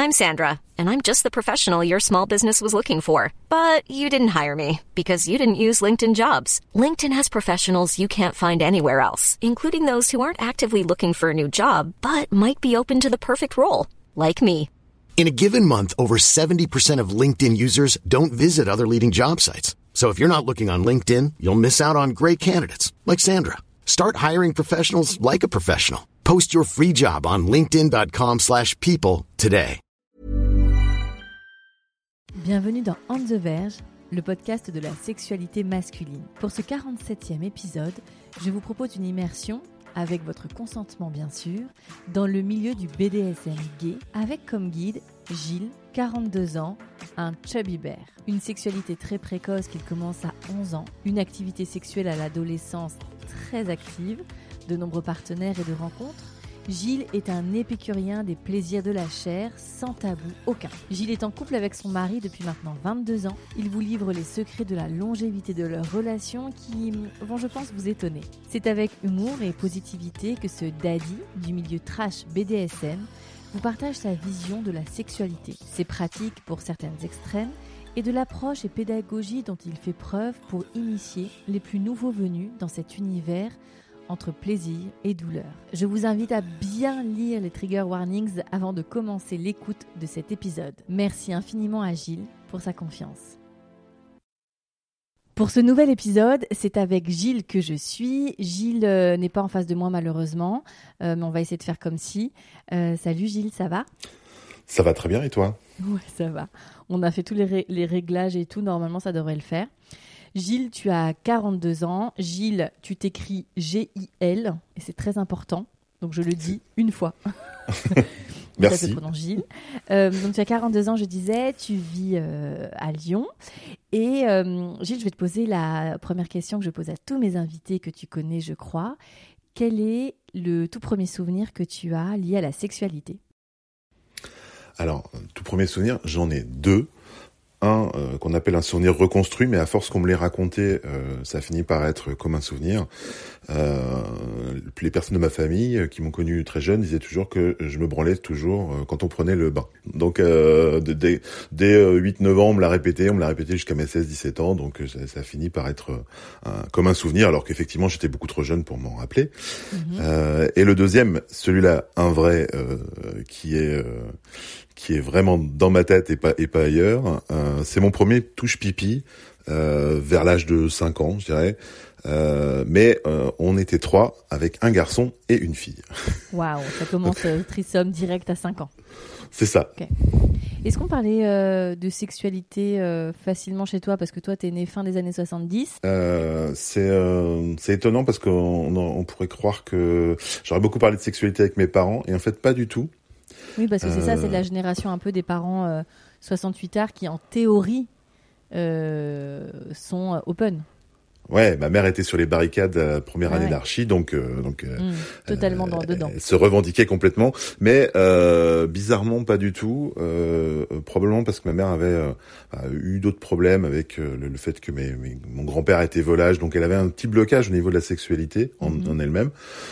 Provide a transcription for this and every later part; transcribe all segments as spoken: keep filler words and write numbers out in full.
I'm Sandra, and I'm just the professional your small business was looking for. But you didn't hire me because you didn't use LinkedIn Jobs. LinkedIn has professionals you can't find anywhere else, including those who aren't actively looking for a new job, but might be open to the perfect role, like me. In a given month, over seventy percent of LinkedIn users don't visit other leading job sites. So if you're not looking on LinkedIn, you'll miss out on great candidates like Sandra. Start hiring professionals like a professional. Post your free job on linkedin.com slash people today. Bienvenue dans On the Verge, le podcast de la sexualité masculine. Pour ce quarante-septième épisode, je vous propose une immersion, avec votre consentement bien sûr, dans le milieu du B D S M gay, avec comme guide Gilles, quarante-deux ans, un chubby bear. Une sexualité très précoce qu'il commence à onze ans, une activité sexuelle à l'adolescence très active, de nombreux partenaires et de rencontres. Gilles est un épicurien des plaisirs de la chair, sans tabou aucun. Gilles est en couple avec son mari depuis maintenant vingt-deux ans. Il vous livre les secrets de la longévité de leur relation qui vont, je pense, vous étonner. C'est avec humour et positivité que ce daddy du milieu trash B D S M vous partage sa vision de la sexualité, ses pratiques pour certaines extrêmes et de l'approche et pédagogie dont il fait preuve pour initier les plus nouveaux venus dans cet univers entre plaisir et douleur. Je vous invite à bien lire les trigger warnings avant de commencer l'écoute de cet épisode. Merci infiniment à Gilles pour sa confiance. Pour ce nouvel épisode, c'est avec Gilles que je suis. Gilles euh, n'est pas en face de moi malheureusement, euh, mais on va essayer de faire comme si. Euh, salut Gilles, ça va ? Ça va très bien et toi ? Ouais, ça va. On a fait tous les, ré- les réglages et tout, normalement ça devrait le faire. Gilles, tu as quarante-deux ans. Gilles, tu t'écris G I L et c'est très important. Donc je le dis une fois. Merci. Ça se prononce Gilles. Euh, donc tu as quarante-deux ans, je disais. Tu vis euh, à Lyon. Et euh, Gilles, je vais te poser la première question que je pose à tous mes invités que tu connais, je crois. Quel est le tout premier souvenir que tu as lié à la sexualité ? Alors, tout premier souvenir, j'en ai deux. Un euh, qu'on appelle un souvenir reconstruit, mais à force qu'on me l'ait raconté, euh, ça finit par être comme un souvenir. Euh, les personnes de ma famille euh, qui m'ont connu très jeune disaient toujours que je me branlais toujours euh, quand on prenait le bain. Donc euh, dès, dès euh, huit neuf ans, on me l'a répété, on me l'a répété jusqu'à mes seize dix-sept ans, donc euh, ça, ça finit par être euh, un, comme un souvenir, alors qu'effectivement j'étais beaucoup trop jeune pour m'en rappeler. Mmh. Euh, et le deuxième, celui-là, un vrai, euh, qui est... Euh, qui est vraiment dans ma tête et pas et pas ailleurs. Euh, c'est mon premier touche pipi euh, vers l'âge de cinq ans, je dirais. Euh, mais euh, on était trois avec un garçon et une fille. Waouh, ça commence euh, trisome direct à cinq ans. C'est ça. Okay. Est-ce qu'on parlait euh, de sexualité euh, facilement chez toi parce que toi t'es né fin des années soixante-dix ? euh, C'est euh, c'est étonnant parce qu'on on pourrait croire que j'aurais beaucoup parlé de sexualité avec mes parents et en fait pas du tout. Oui, parce que c'est euh... ça, c'est de la génération un peu des parents euh, soixante-huit ards qui, en théorie, euh, sont euh, open. Ouais, ma mère était sur les barricades euh, première ah année ouais. d'archi, donc euh, donc euh, mmh, totalement dans, euh, dedans. Elle se revendiquait complètement, mais euh, bizarrement pas du tout. Euh, probablement parce que ma mère avait euh, eu d'autres problèmes avec euh, le, le fait que mes, mes, mon grand-père était volage, donc elle avait un petit blocage au niveau de la sexualité en, mmh. en elle-même.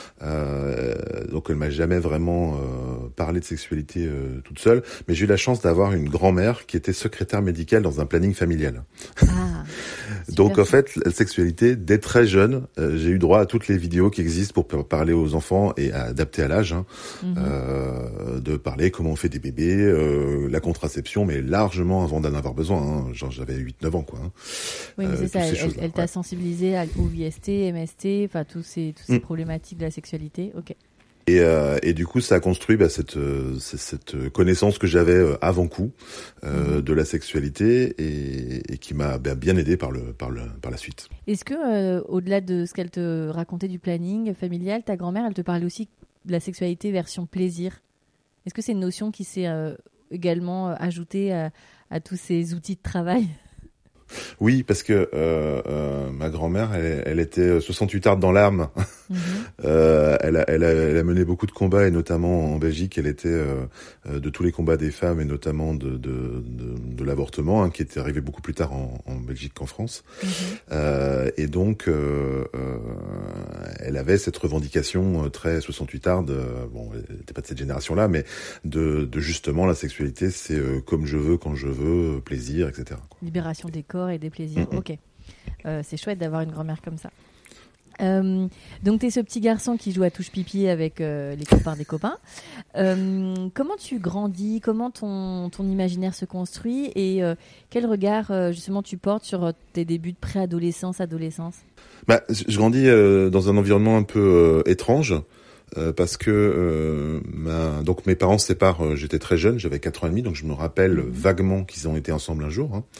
Euh, donc elle m'a jamais vraiment euh, parlé de sexualité euh, toute seule, mais j'ai eu la chance d'avoir une grand-mère qui était secrétaire médicale dans un planning familial. Ah, donc en fait, la sexualité, dès très jeune, euh, j'ai eu droit à toutes les vidéos qui existent pour parler aux enfants et à adapter à l'âge, hein, mm-hmm. euh, de parler comment on fait des bébés, euh, la contraception, mais largement avant d'en avoir besoin. Hein, genre j'avais huit neuf ans, quoi. Hein. Oui, mais euh, c'est ça. Elle, elle, elle t'a ouais. sensibilisé au I S T, M S T, enfin tous ces toutes ces mm. problématiques de la sexualité. Ok. Et, euh, et du coup, ça a construit bah, cette, euh, cette connaissance que j'avais euh, avant coup euh, mmh. de la sexualité et, et qui m'a bah, bien aidé par, le, par, le, par la suite. Est-ce que, euh, au-delà de ce qu'elle te racontait du planning familial, ta grand-mère, elle te parlait aussi de la sexualité version plaisir ? Est-ce que c'est une notion qui s'est euh, également euh, ajoutée à, à tous ces outils de travail ? Oui, parce que euh, euh, ma grand-mère, elle, elle était soixante-huit ardes dans l'âme. Mmh. euh, elle, a, elle, a, elle a mené beaucoup de combats, et notamment en Belgique, elle était euh, de tous les combats des femmes, et notamment de, de, de, de l'avortement, hein, qui était arrivé beaucoup plus tard en, en Belgique qu'en France. Mmh. Euh, et donc, euh, euh, elle avait cette revendication très soixante-huit ardes, euh, bon, elle n'était pas de cette génération-là, mais de, de justement la sexualité, c'est euh, comme je veux, quand je veux, plaisir, et cetera, quoi. Libération des corps et des plaisirs. Mmh. Ok. Euh, c'est chouette d'avoir une grand-mère comme ça. Euh, donc, tu es ce petit garçon qui joue à touche-pipi avec euh, les copains des copains. Euh, comment tu grandis? Comment ton, ton imaginaire se construit? Et euh, quel regard, euh, justement, tu portes sur tes débuts de préadolescence, adolescence? Bah, je grandis euh, dans un environnement un peu euh, étrange. Euh, parce que euh, ma... donc mes parents se séparent, euh, j'étais très jeune, j'avais quatre ans et demi, donc je me rappelle mmh. vaguement qu'ils ont été ensemble un jour. Hein.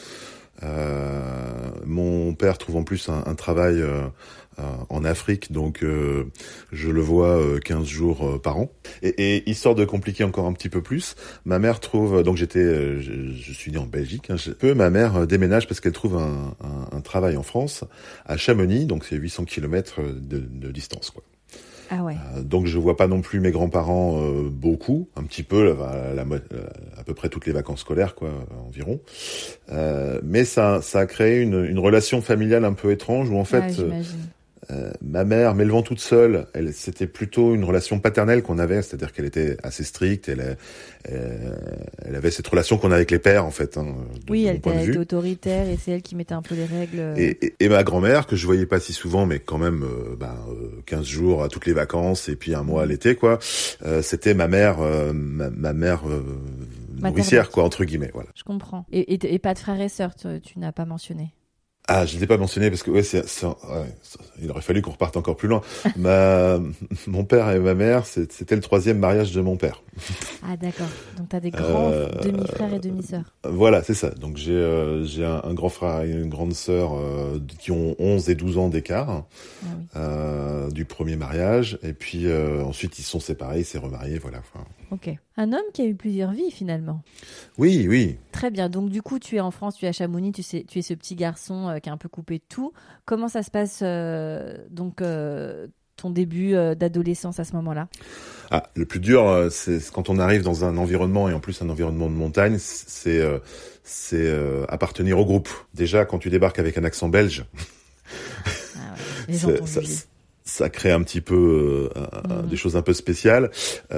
Euh, mon père trouve en plus un, un travail euh, euh, en Afrique, donc euh, je le vois euh, quinze jours euh, par an. Et, et histoire de compliquer encore un petit peu plus, ma mère trouve, donc j'étais, euh, je, je suis né en Belgique, hein, je, peu, ma mère euh, déménage parce qu'elle trouve un, un, un travail en France, à Chamonix, donc c'est huit cents kilomètres de, de distance, quoi. Ah ouais. Euh, donc je vois pas non plus mes grands-parents euh, beaucoup, un petit peu, la, la, la, à peu près toutes les vacances scolaires, quoi, environ. Euh, mais ça, ça a créé une, une relation familiale un peu étrange où en fait, ouais, j'imagine. Euh, ma mère, m'élevant toute seule, elle, c'était plutôt une relation paternelle qu'on avait, c'est-à-dire qu'elle était assez stricte, elle, elle, elle avait cette relation qu'on a avec les pères, en fait. Hein, de, oui, de elle était autoritaire et c'est elle qui mettait un peu les règles. Et, et, et ma grand-mère, que je voyais pas si souvent, mais quand même, euh, ben, euh, quinze jours à toutes les vacances et puis un mois à l'été, quoi. Euh, c'était ma mère, euh, ma, ma mère euh, nourricière, quoi, entre guillemets. Voilà. Je comprends. Et, et, et pas de frères et sœurs, tu, tu n'as pas mentionné? Ah, je ne l'ai pas mentionné parce que ouais, c'est, c'est ouais, il aurait fallu qu'on reparte encore plus loin. Ma, mon père et ma mère, c'est, c'était le troisième mariage de mon père. Ah d'accord. Donc t'as des grands euh, demi-frères et demi-sœurs. Voilà, c'est ça. Donc j'ai euh, j'ai un, un grand frère et une grande sœur euh, qui ont onze et douze ans d'écart, ah oui. euh, du premier mariage. Et puis euh, ensuite ils sont séparés, ils s'est remariés, voilà. Enfin... Ok. Un homme qui a eu plusieurs vies finalement. Oui, oui. Très bien. Donc du coup, tu es en France, tu es à Chamonix, tu, sais, tu es ce petit garçon euh, qui a un peu coupé de tout. Comment ça se passe euh, donc euh, ton début euh, d'adolescence à ce moment-là? Ah, le plus dur, euh, c'est quand on arrive dans un environnement, et en plus un environnement de montagne, c'est euh, c'est euh, appartenir au groupe. Déjà, quand tu débarques avec un accent belge, ah ouais. Les gens t'ont jugé. Ça crée un petit peu euh, mmh. des choses un peu spéciales.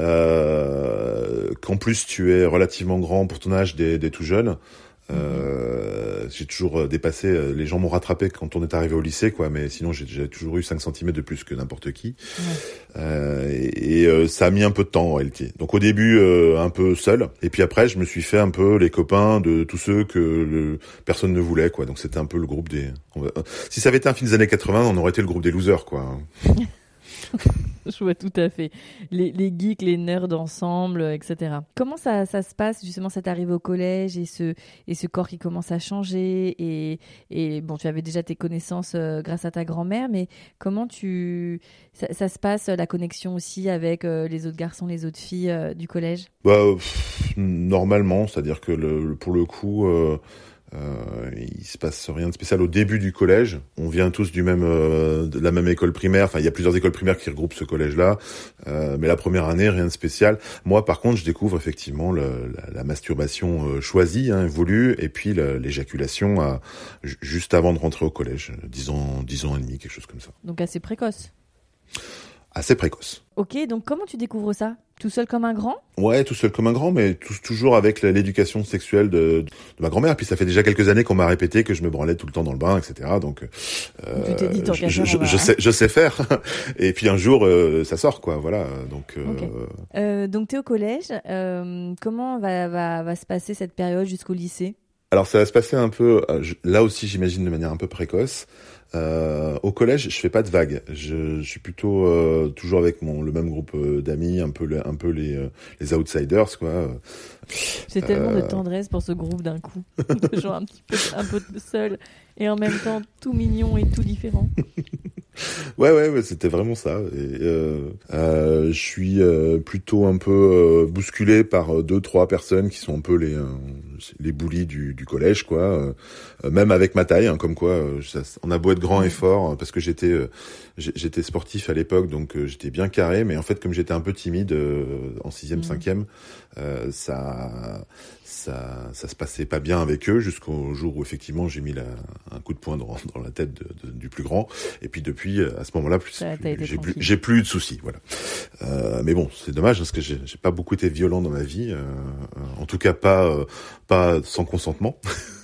Euh, qu'en plus tu es relativement grand pour ton âge, des, des tout jeunes. Euh, mmh. J'ai toujours dépassé. Les gens m'ont rattrapé quand on est arrivé au lycée, quoi. Mais sinon, j'ai, j'ai toujours eu cinq centimètres de plus que n'importe qui. Ouais. Euh, et, et euh, ça a mis un peu de temps en réalité. Donc au début, euh, un peu seul. Et puis après, je me suis fait un peu les copains de tous ceux que le, personne ne voulait, quoi. Donc c'était un peu le groupe des. Va... Si ça avait été un film des années quatre-vingts, on aurait été le groupe des losers, quoi. Je vois tout à fait. Les, les geeks, les nerds ensemble, et cetera. Comment ça, ça se passe, justement, cette arrivée au collège et ce, et ce corps qui commence à changer et, et bon, tu avais déjà tes connaissances euh, grâce à ta grand-mère, mais comment tu... Ça, ça se passe, la connexion aussi avec euh, les autres garçons, les autres filles euh, du collège? Bah, pff, normalement, c'est-à-dire que le, pour le coup... Euh... Euh, il se passe rien de spécial au début du collège. On vient tous du même, euh, de la même école primaire. Enfin, il y a plusieurs écoles primaires qui regroupent ce collège-là. Euh, mais la première année, rien de spécial. Moi, par contre, je découvre effectivement le, la, la masturbation euh, choisie, hein, voulue, et puis la, l'éjaculation à, j- juste avant de rentrer au collège, dix ans, dix ans et demi, quelque chose comme ça. Donc assez précoce. Assez précoce. Ok, donc comment tu découvres ça? Tout seul comme un grand? Ouais, tout seul comme un grand, mais tout, toujours avec l'éducation sexuelle de, de ma grand-mère. Puis ça fait déjà quelques années qu'on m'a répété que je me branlais tout le temps dans le bain, et cetera. Donc, euh, tu t'es dit, tant je, je, je, je sais, je sais faire. Et puis un jour, euh, ça sort, quoi. Voilà. Donc, euh... Okay. Euh, donc t'es au collège. Euh, comment va, va, va se passer cette période jusqu'au lycée? Alors ça va se passer un peu, là aussi j'imagine de manière un peu précoce. Euh, au collège, je fais pas de vagues. Je, je suis plutôt euh, toujours avec mon le même groupe d'amis, un peu le, un peu les les outsiders, quoi. J'ai euh... tellement de tendresse pour ce groupe d'un coup, de gens un petit peu un peu seul et en même temps tout mignon et tout différent. Ouais, ouais, ouais, c'était vraiment ça. Et, euh, euh, je suis euh, plutôt un peu euh, bousculé par deux, trois personnes qui sont un peu les, euh, les bullies du, du collège, quoi. Euh, même avec ma taille, hein, comme quoi, euh, ça, on a beau être grand et fort, parce que j'étais, euh, j'étais sportif à l'époque, donc euh, j'étais bien carré, mais en fait, comme j'étais un peu timide euh, en sixième, mmh. cinquième, euh, ça, ça, ça se passait pas bien avec eux jusqu'au jour où effectivement j'ai mis la, un coup de poing dans, dans la tête de, de, du plus grand. Et puis depuis, à ce moment-là, plus, ça, plus j'ai plus, j'ai plus eu de soucis, voilà. Euh, mais bon, c'est dommage parce que j'ai, j'ai pas beaucoup été violent dans ma vie, euh, en tout cas pas, euh, pas sans consentement.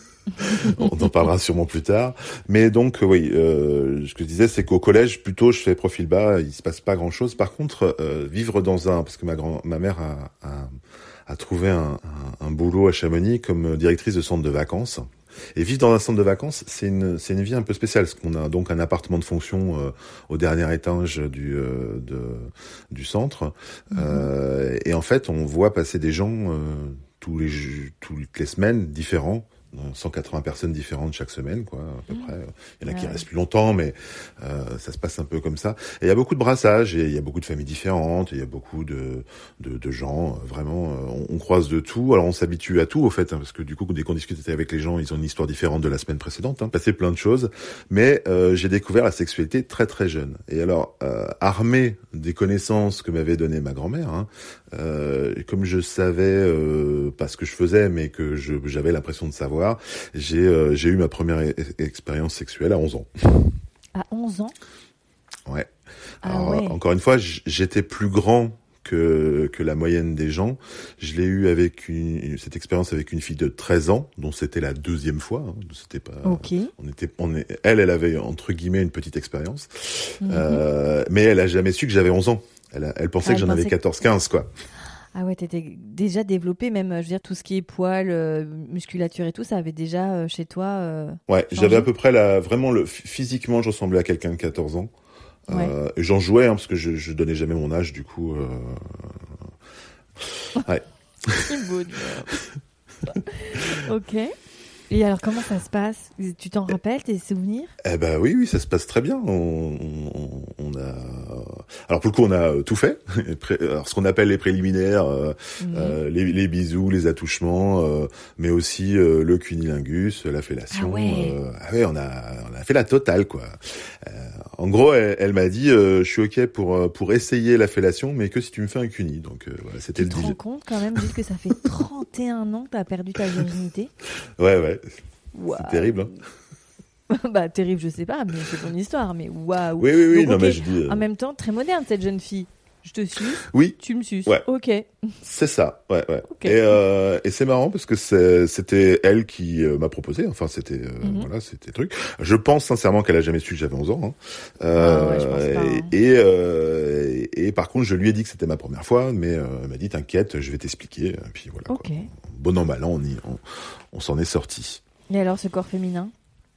On en parlera sûrement plus tard. Mais donc, oui, euh, ce que je disais, c'est qu'au collège, plutôt, je fais profil bas, il se passe pas grand-chose. Par contre, euh, vivre dans un... Parce que ma, grand, ma mère a, a, a trouvé un, un, un boulot à Chamonix comme directrice de centre de vacances. Et vivre dans un centre de vacances, c'est une, c'est une vie un peu spéciale, parce qu'on a donc un appartement de fonction euh, au dernier étage du, euh, de, du centre. Mmh. Euh, et en fait, on voit passer des gens euh, tous les, toutes les semaines différents. cent quatre-vingts personnes différentes chaque semaine, quoi, à peu mmh. près. Il y en a ouais. qui restent plus longtemps, mais euh, ça se passe un peu comme ça. Et il y a beaucoup de brassage, et il y a beaucoup de familles différentes, et il y a beaucoup de de, de gens, vraiment, on, on croise de tout. Alors on s'habitue à tout, au fait, hein, parce que du coup, dès qu'on discute avec les gens, ils ont une histoire différente de la semaine précédente, hein, passé plein de choses. Mais euh, j'ai découvert la sexualité très très jeune. Et alors, euh, armé des connaissances que m'avait donné ma grand-mère, hein, euh, comme je savais euh, pas ce que je faisais, mais que je, j'avais l'impression de savoir, J'ai, euh, j'ai eu ma première e- expérience sexuelle à onze ans. À onze ans ? Ouais. Ah Alors, ouais. Encore une fois, j'étais plus grand que, que la moyenne des gens. Je l'ai eu avec une, cette expérience avec une fille de treize ans, dont c'était la deuxième fois. Hein. C'était pas, ok. On était, on est, elle, elle avait, entre guillemets, une petite expérience. Mm-hmm. Euh, mais elle a jamais su que j'avais onze ans. Elle, a, elle pensait ah, que j'en avais quatorze quinze, quoi. Ah ouais, t'étais déjà développé, même, je veux dire, tout ce qui est poils, euh, musculature et tout, ça avait déjà euh, chez toi euh, Ouais, changé. J'avais à peu près la, vraiment le, physiquement, je ressemblais à quelqu'un de quatorze ans. Ouais. Euh, j'en jouais, hein, parce que je, je donnais jamais mon âge, du coup. Euh... Ouais. C'est beau. Ok. Et alors, comment ça se passe ? Tu t'en rappelles, tes souvenirs ? Eh ben oui, oui, ça se passe très bien. On, on, on a, alors pour le coup, on a tout fait. Alors ce qu'on appelle les préliminaires, euh, mmh. euh, les, les bisous, les attouchements, euh, mais aussi euh, le cunilingus, la fellation. Ah ouais. Euh, ah ouais, on a, on a fait la totale, quoi. Euh, en gros, elle, elle m'a dit, euh, je suis ok pour pour essayer la fellation, mais que si tu me fais un cuni. Donc euh, voilà, c'était tu le deal. Tu te rends compte quand même, Gilles, que ça fait trente et un ans que t'as perdu ta virginité ? Ouais, ouais. Wow. C'est terrible, hein. Bah, terrible, je sais pas, mais c'est ton histoire, mais waouh. Oui, oui, oui, donc, non, okay. mais je dis. Euh... En même temps, très moderne, cette jeune fille. Je te suce. Oui. Tu me suces. Ouais. Ok. C'est ça, ouais, ouais. Okay. Et, euh, et c'est marrant parce que c'est, c'était elle qui euh, m'a proposé. Enfin, c'était, euh, mm-hmm. voilà, c'était le truc. Je pense sincèrement qu'elle a jamais su que j'avais onze ans. Hein. Euh, ah ouais, je pense pas, hein. Et, euh, et, et par contre, je lui ai dit que c'était ma première fois, mais euh, elle m'a dit t'inquiète, je vais t'expliquer. Et puis voilà. Ok. Quoi. Bon an mal an, on, y, on, on s'en est sorti. Et alors, ce corps féminin ?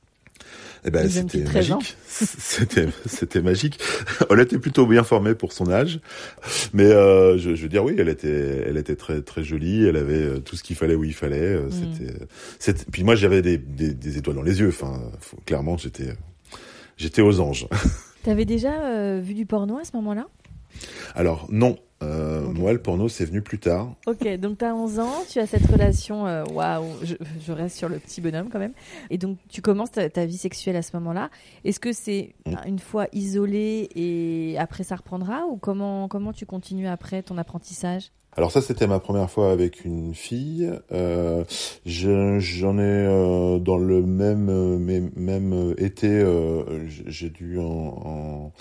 Eh ben, c'était magique. c'était, c'était magique. Elle était plutôt bien formée pour son âge. Mais, euh, je, je veux dire, oui, elle était, elle était très, très jolie. Elle avait tout ce qu'il fallait où il fallait. Mm. C'était, c'était, puis moi, j'avais des, des, des étoiles dans les yeux. Enfin, faut, clairement, j'étais, j'étais aux anges. T'avais déjà euh, vu du porno à ce moment-là ? Alors, non. Euh, okay. Moi, le porno, c'est venu plus tard. Ok, donc tu as onze ans, tu as cette relation, waouh, wow, je, je reste sur le petit bonhomme quand même. Et donc, tu commences ta, ta vie sexuelle à ce moment-là. Est-ce que c'est mmh. une fois isolé et après ça reprendra, ou comment, comment tu continues après ton apprentissage ? Alors ça, c'était ma première fois avec une fille. Euh, je, j'en ai euh, dans le même, euh, même été, euh, j'ai dû en... en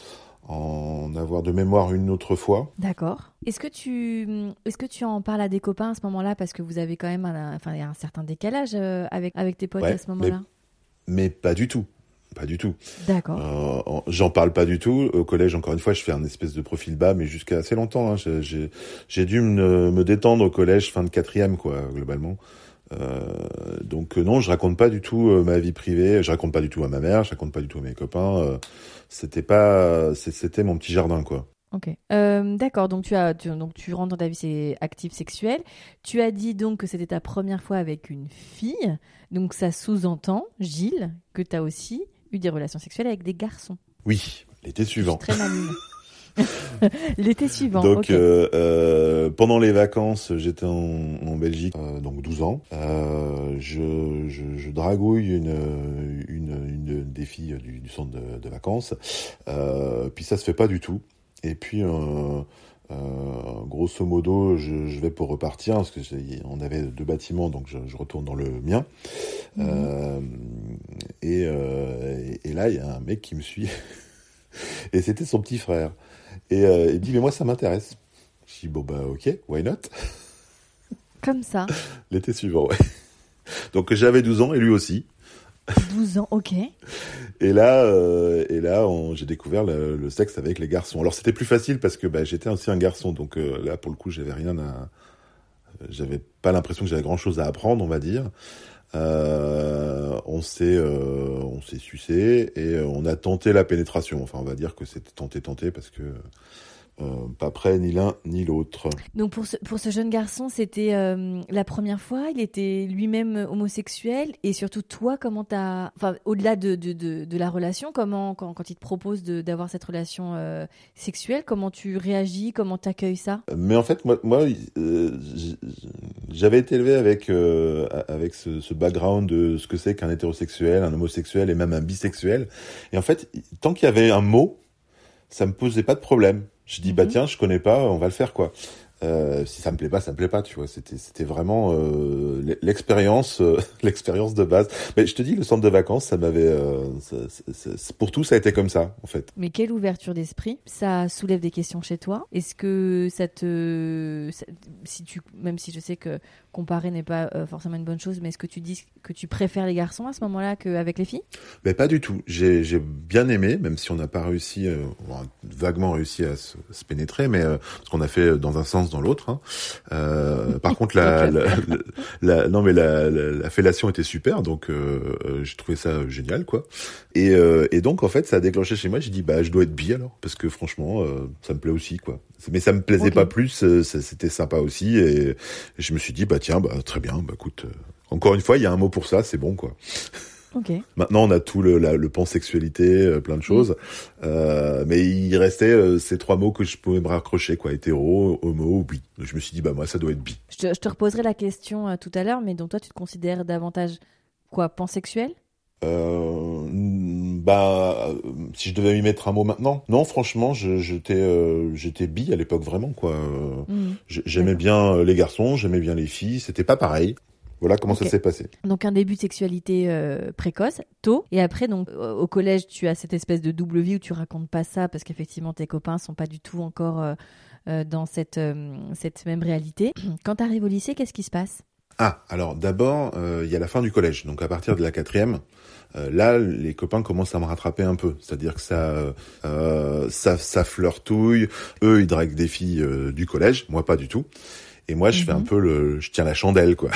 en avoir de mémoire une autre fois. D'accord. Est-ce que tu, est-ce que tu en parles à des copains à ce moment-là, parce que vous avez quand même un, enfin, il y a un certain décalage avec, avec tes potes ouais, à ce moment-là ? Mais, mais pas du tout. Pas du tout. D'accord. Euh, j'en parle pas du tout. Au collège, encore une fois, je fais un espèce de profil bas, mais jusqu'à assez longtemps. Hein. J'ai, j'ai, j'ai dû me, me détendre au collège, fin de quatrième, quoi, globalement. Euh, donc euh, non, je raconte pas du tout euh, ma vie privée, je raconte pas du tout à ma mère, je raconte pas du tout à mes copains. Euh, c'était pas, c'était mon petit jardin, quoi. Ok, euh, d'accord. Donc tu as, tu, donc tu rentres dans ta vie active sexuelle. Tu as dit donc que c'était ta première fois avec une fille. Donc ça sous-entend, Gilles, que tu as aussi eu des relations sexuelles avec des garçons. Oui, l'été suivant. Très maligne. L'été suivant. Donc okay. euh, euh, pendant les vacances, j'étais en, en Belgique, euh, donc douze ans. Euh, je, je, je dragouille une, une, une des filles du, du centre de, de vacances. Euh, puis ça se fait pas du tout. Et puis euh, euh, grosso modo, je, je vais pour repartir parce que on avait deux bâtiments, donc je, je retourne dans le mien. Mmh. Euh, et, euh, et là, il y a un mec qui me suit. Et c'était son petit frère. Et euh, il dit, mais moi, ça m'intéresse. Je dis, bon, bah, ok, why not? Comme ça. L'été suivant, ouais. Donc, j'avais douze ans et lui aussi. douze ans, ok. Et là, euh, et là on, j'ai découvert le, le sexe avec les garçons. Alors, c'était plus facile parce que bah, j'étais aussi un garçon. Donc euh, là, pour le coup, j'avais rien à... J'avais pas l'impression que j'avais grand-chose à apprendre, on va dire. Euh, on s'est euh, on s'est sucé et on a tenté la pénétration. Enfin, on va dire que c'était tenté tenté parce que euh, pas prêt ni l'un ni l'autre. Donc pour ce pour ce jeune garçon, c'était euh, la première fois. Il était lui-même homosexuel et surtout toi, comment t'as, enfin au-delà de de de, de la relation, comment quand quand il te propose de d'avoir cette relation euh, sexuelle, comment tu réagis, comment t'accueilles ça? Mais en fait, moi moi euh, j'avais été élevé avec euh, avec ce, ce background de ce que c'est qu'un hétérosexuel, un homosexuel et même un bisexuel. Et en fait, tant qu'il y avait un mot, ça me posait pas de problème. Je dis, mm-hmm. bah tiens, je connais pas, on va le faire, quoi. Euh, si ça me plaît pas, ça me plaît pas, tu vois. C'était, c'était vraiment euh, l'expérience, euh, l'expérience de base. Mais je te dis, le centre de vacances, ça m'avait, euh, ça, ça, ça, pour tout, ça a été comme ça, en fait. Mais quelle ouverture d'esprit. Ça soulève des questions chez toi. Est-ce que ça te, ça, si tu, même si je sais que comparer n'est pas euh, forcément une bonne chose, mais est-ce que tu dis que tu préfères les garçons à ce moment-là qu'avec les filles? Ben pas du tout. J'ai, j'ai bien aimé, même si on n'a pas réussi, euh, on a vaguement réussi à se, se pénétrer, mais euh, parce qu'on a fait dans un sens, dans l'autre. Hein. Euh, par contre, la, la, la, la, non mais la, la, la fellation était super, donc euh, euh, j'ai trouvé ça génial, quoi. Et, euh, et donc en fait, ça a déclenché chez moi. J'ai dit bah je dois être bi alors, parce que franchement, euh, ça me plaît aussi, quoi. Mais ça me plaisait okay. pas plus, euh, ça, c'était sympa aussi, et, et je me suis dit bah tiens, bah très bien, bah écoute, euh, encore une fois, il y a un mot pour ça, c'est bon, quoi. Okay. Maintenant, on a tout le, la, le pansexualité, euh, plein de choses, mmh. euh, mais il restait euh, ces trois mots que je pouvais me raccrocher, quoi, hétéro, homo, bi. Je me suis dit, bah moi, ça doit être bi. Je te, je te reposerai la question euh, tout à l'heure, mais donc toi, tu te considères davantage quoi, pansexuel? Euh, bah, si je devais y mettre un mot maintenant, non, franchement, je, j'étais, euh, j'étais bi à l'époque vraiment, quoi. Mmh. J'aimais D'accord. bien les garçons, j'aimais bien les filles, c'était pas pareil. Voilà comment okay. ça s'est passé. Donc un début de sexualité euh, précoce, tôt, et après donc euh, au collège tu as cette espèce de double vie où tu racontes pas ça parce qu'effectivement tes copains sont pas du tout encore euh, euh, dans cette euh, cette même réalité. Quand tu arrives au lycée, qu'est-ce qui se passe? Ah, alors d'abord il euh, y a la fin du collège, donc à partir de la quatrième. Euh, là, les copains commencent à me rattraper un peu, c'est-à-dire que ça, euh, ça, ça flirtouille. Eux, ils draguent des filles euh, du collège, moi pas du tout. Et moi, je mm-hmm. fais un peu le, je tiens la chandelle, quoi.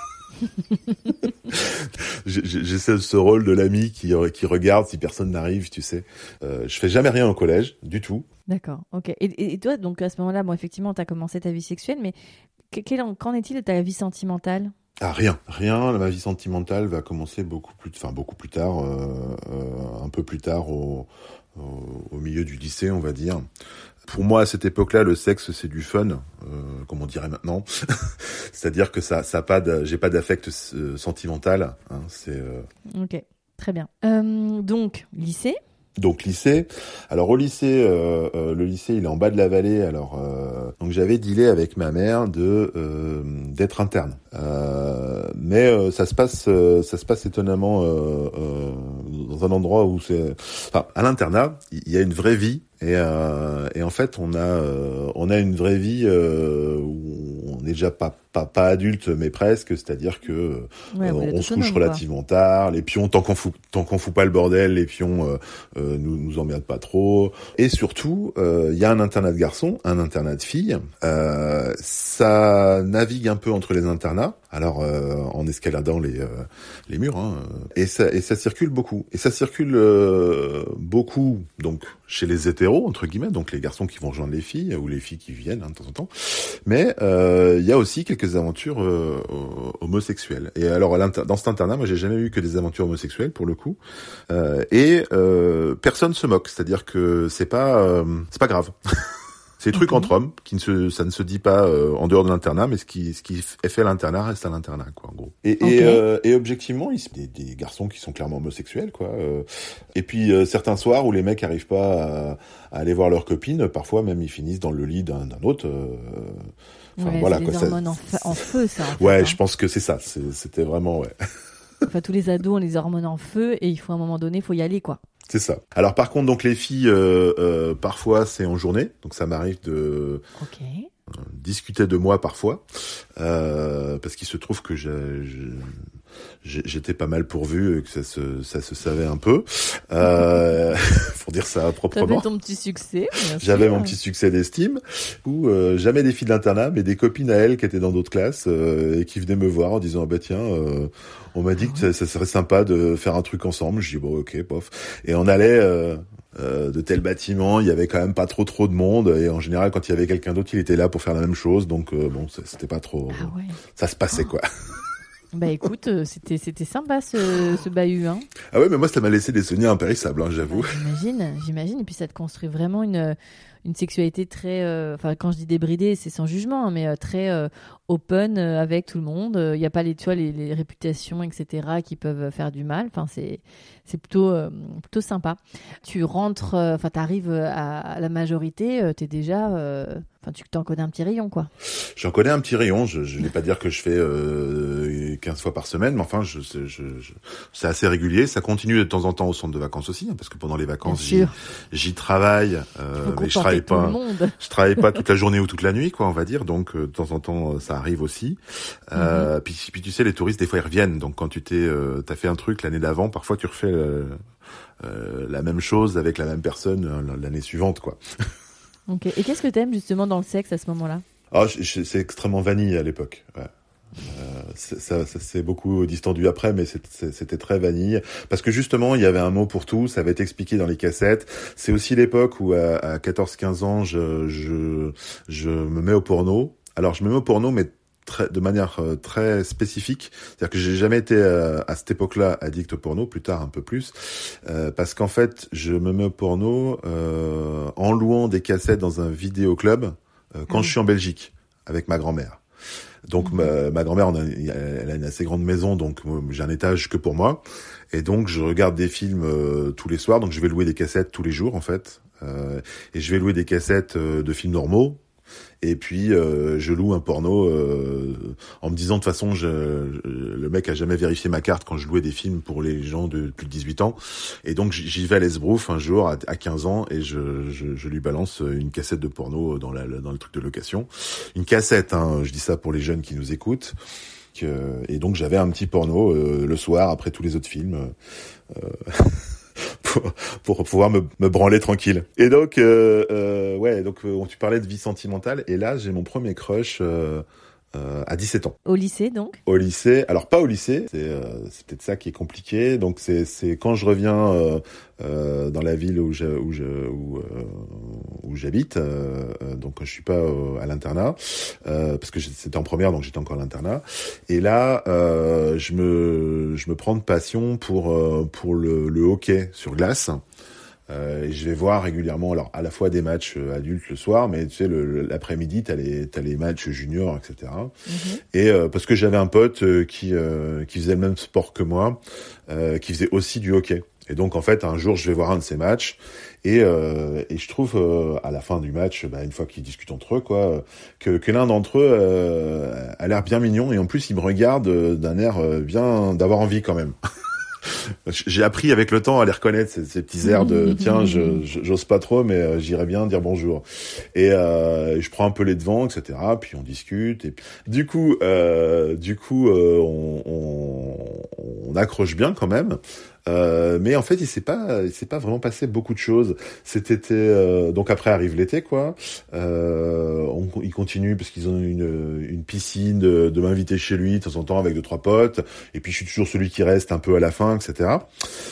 j'ai, j'ai ce, ce rôle de l'ami qui, qui regarde si personne n'arrive, tu sais. Euh, je fais jamais rien au collège, du tout. D'accord, ok. Et, et toi, donc à ce moment-là, bon, effectivement, t'as commencé ta vie sexuelle, mais quel, qu'en est-il de ta vie sentimentale? Ah, rien, rien. Ma vie sentimentale va commencer beaucoup plus, enfin beaucoup plus tard, euh, euh, un peu plus tard au, au, au milieu du lycée, on va dire. Pour moi, à cette époque-là, le sexe, c'est du fun, euh, comme on dirait maintenant. C'est-à-dire que ça, ça a pas, de, j'ai pas d'affect euh, sentimental. Hein, c'est. Euh... Ok, très bien. Euh, donc lycée. Donc lycée. Alors au lycée, euh, euh, le lycée, il est en bas de la vallée. Alors euh, donc j'avais dealé avec ma mère de euh, d'être interne. Euh, mais euh, ça se passe, euh, ça se passe étonnamment euh, euh, dans un endroit où c'est, enfin à l'internat, il y a une vraie vie. Et, euh, et en fait, on a, euh, on a une vraie vie euh, où on n'est déjà pas, pas, pas adulte, mais presque. C'est-à-dire que ouais, euh, on se couche relativement quoi. tard. Les pions, tant qu'on fout, tant qu'on fout pas le bordel, les pions euh, euh, nous, nous emmerdent pas trop. Et surtout, il euh, y a un internat de garçons, un internat de filles. Euh, ça navigue un peu entre les internats. Alors euh, en escaladant les euh, les murs, hein, et ça et ça circule beaucoup. Et ça circule euh, beaucoup donc chez les hétéros entre guillemets, donc les garçons qui vont rejoindre les filles ou les filles qui viennent hein, de temps en temps. Mais il euh, y a aussi quelques des aventures euh, homosexuelles. Et alors dans cet internat, moi j'ai jamais eu que des aventures homosexuelles pour le coup. Euh, et euh, personne se moque, c'est-à-dire que c'est pas euh, c'est pas grave. C'est des trucs okay. entre hommes, qui ne se, ça ne se dit pas euh, en dehors de l'internat, mais ce qui, ce qui est fait à l'internat reste à l'internat, quoi, en gros. Et, okay. et, euh, et objectivement, il y a des, des garçons qui sont clairement homosexuels, quoi. Euh, et puis euh, certains soirs où les mecs arrivent pas à, à aller voir leurs copines, parfois même ils finissent dans le lit d'un, d'un autre. Euh, enfin ouais, voilà, c'est quoi. Les hormones ça... en, f- en feu, ça. En fait, ouais, hein. Je pense que c'est ça. C'est, c'était vraiment ouais. Enfin, tous les ados ont les hormones en feu et il faut à un moment donné, il faut y aller, quoi. C'est ça. Alors par contre, donc les filles, euh, euh, parfois c'est en journée, donc ça m'arrive de okay. euh, discuter de moi parfois, euh, parce qu'il se trouve que j'ai, j'ai, j'étais pas mal pourvu, que ça se, ça se savait un peu, euh, pour dire ça proprement. T'avais ton petit succès. J'avais sûr. mon petit succès d'estime, où euh, jamais des filles de l'internat, mais des copines à elle qui étaient dans d'autres classes euh, et qui venaient me voir en disant ah bah tiens. Euh, On m'a dit que ça, ça serait sympa de faire un truc ensemble. Je dis bon ok bof. Et on allait euh, euh, de tel bâtiment, il y avait quand même pas trop trop de monde. Et en général, quand il y avait quelqu'un d'autre, il était là pour faire la même chose. Donc euh, bon, c'était pas trop. Ah ouais. Ça se passait oh. quoi. Bah écoute, c'était c'était sympa ce, ce bahut, hein. Ah ouais, mais moi ça m'a laissé des souvenirs impérissables, hein, j'avoue. Bah, j'imagine, j'imagine. Et puis ça te construit vraiment une une sexualité très, enfin euh, quand je dis débridée, c'est sans jugement, hein, mais euh, très euh, open euh, avec tout le monde. Il euh, y a pas les, tu vois, les, les réputations, et cetera qui peuvent faire du mal. Enfin c'est c'est plutôt euh, plutôt sympa. Tu rentres, enfin euh, t'arrives à, à la majorité, euh, t'es déjà, enfin euh, tu t'en connais un petit rayon quoi. J'en connais un petit rayon. Je je vais pas dire que je fais euh, quinze fois par semaine, mais enfin je, je, je, je c'est assez régulier. Ça continue de temps en temps au centre de vacances aussi, hein, parce que pendant les vacances j'y, j'y travaille, euh, mais je travaille pas. Je travaille pas toute la journée ou toute la nuit, quoi, on va dire. Donc euh, de temps en temps ça arrive aussi. Euh, mm-hmm. puis, puis tu sais, les touristes des fois ils reviennent. Donc quand tu t'es, euh, t'as fait un truc l'année d'avant, parfois tu refais euh, euh, la même chose avec la même personne euh, l'année suivante, quoi. Ok. Et qu'est-ce que t'aimes justement dans le sexe à ce moment-là? Ah, oh, c'est extrêmement vanille à l'époque. Ouais. Euh, ça, ça s'est beaucoup distendu après, mais c'était, c'était très vanille. Parce que justement, il y avait un mot pour tout, ça avait été expliqué dans les cassettes. C'est aussi l'époque où, à, à quatorze quinze ans, je, je, je me mets au porno. Alors, je me mets au porno, mais très, de manière euh, très spécifique. C'est-à-dire que j'ai jamais été, euh, à cette époque-là, addict au porno, plus tard un peu plus. Euh, parce qu'en fait, je me mets au porno euh, en louant des cassettes dans un vidéoclub euh, quand mmh. je suis en Belgique, avec ma grand-mère. Donc mmh. ma, ma grand-mère, on a, elle a une assez grande maison, donc j'ai un étage que pour moi, et donc je regarde des films euh, tous les soirs. Donc je vais louer des cassettes tous les jours en fait, euh, et je vais louer des cassettes euh, de films normaux. Et puis euh, je loue un porno euh, en me disant de toute façon je, je, le mec a jamais vérifié ma carte quand je louais des films pour les gens de plus de dix-huit ans, et donc j'y vais à l'esbrouf un jour à, à quinze ans et je, je, je lui balance une cassette de porno dans, la, dans le truc de location, une cassette, hein, je dis ça pour les jeunes qui nous écoutent. Et donc j'avais un petit porno euh, le soir après tous les autres films. Euh, Pour, pour pouvoir me, me branler tranquille. Et donc, euh, euh, ouais, donc euh, tu parlais de vie sentimentale, et là j'ai mon premier crush euh, euh, à dix-sept ans. Au lycée donc ? Au lycée, alors pas au lycée, c'est, euh, c'est peut-être ça qui est compliqué. Donc c'est, c'est quand je reviens euh, euh, dans la ville où je, où je, où, euh, où j'habite. Euh, donc je suis pas euh, à l'internat euh, parce que c'était en première, donc j'étais encore à l'internat. Et là, euh, je me, je me prends de passion pour euh, pour le, le hockey sur glace. Euh, et je vais voir régulièrement, alors à la fois des matchs euh, adultes le soir, mais tu sais le, le, l'après-midi t'as les t'as les matchs juniors, et cetera. Mm-hmm. Et euh, parce que j'avais un pote euh, qui euh, qui faisait le même sport que moi, euh, qui faisait aussi du hockey. Et donc en fait un jour je vais voir un de ces matchs et euh, et je trouve euh, à la fin du match, bah, une fois qu'ils discutent entre eux quoi, que que l'un d'entre eux euh, a l'air bien mignon, et en plus il me regarde euh, d'un air euh, bien d'avoir envie quand même. J'ai appris avec le temps à les reconnaître, ces, ces petits airs de tiens, je, je j'ose pas trop, mais euh, j'irais bien dire bonjour. Et euh, je prends un peu les devants, et cetera. Puis on discute. Et puis, du coup, euh, du coup, euh, on, on, on accroche bien quand même. Euh, mais en fait, il s'est pas, il s'est pas vraiment passé beaucoup de choses. C'était euh, donc après arrive l'été, quoi. Euh, on, ils continuent parce qu'ils ont une, une piscine de, de m'inviter chez lui de temps en temps avec deux trois potes. Et puis je suis toujours celui qui reste un peu à la fin, et cetera.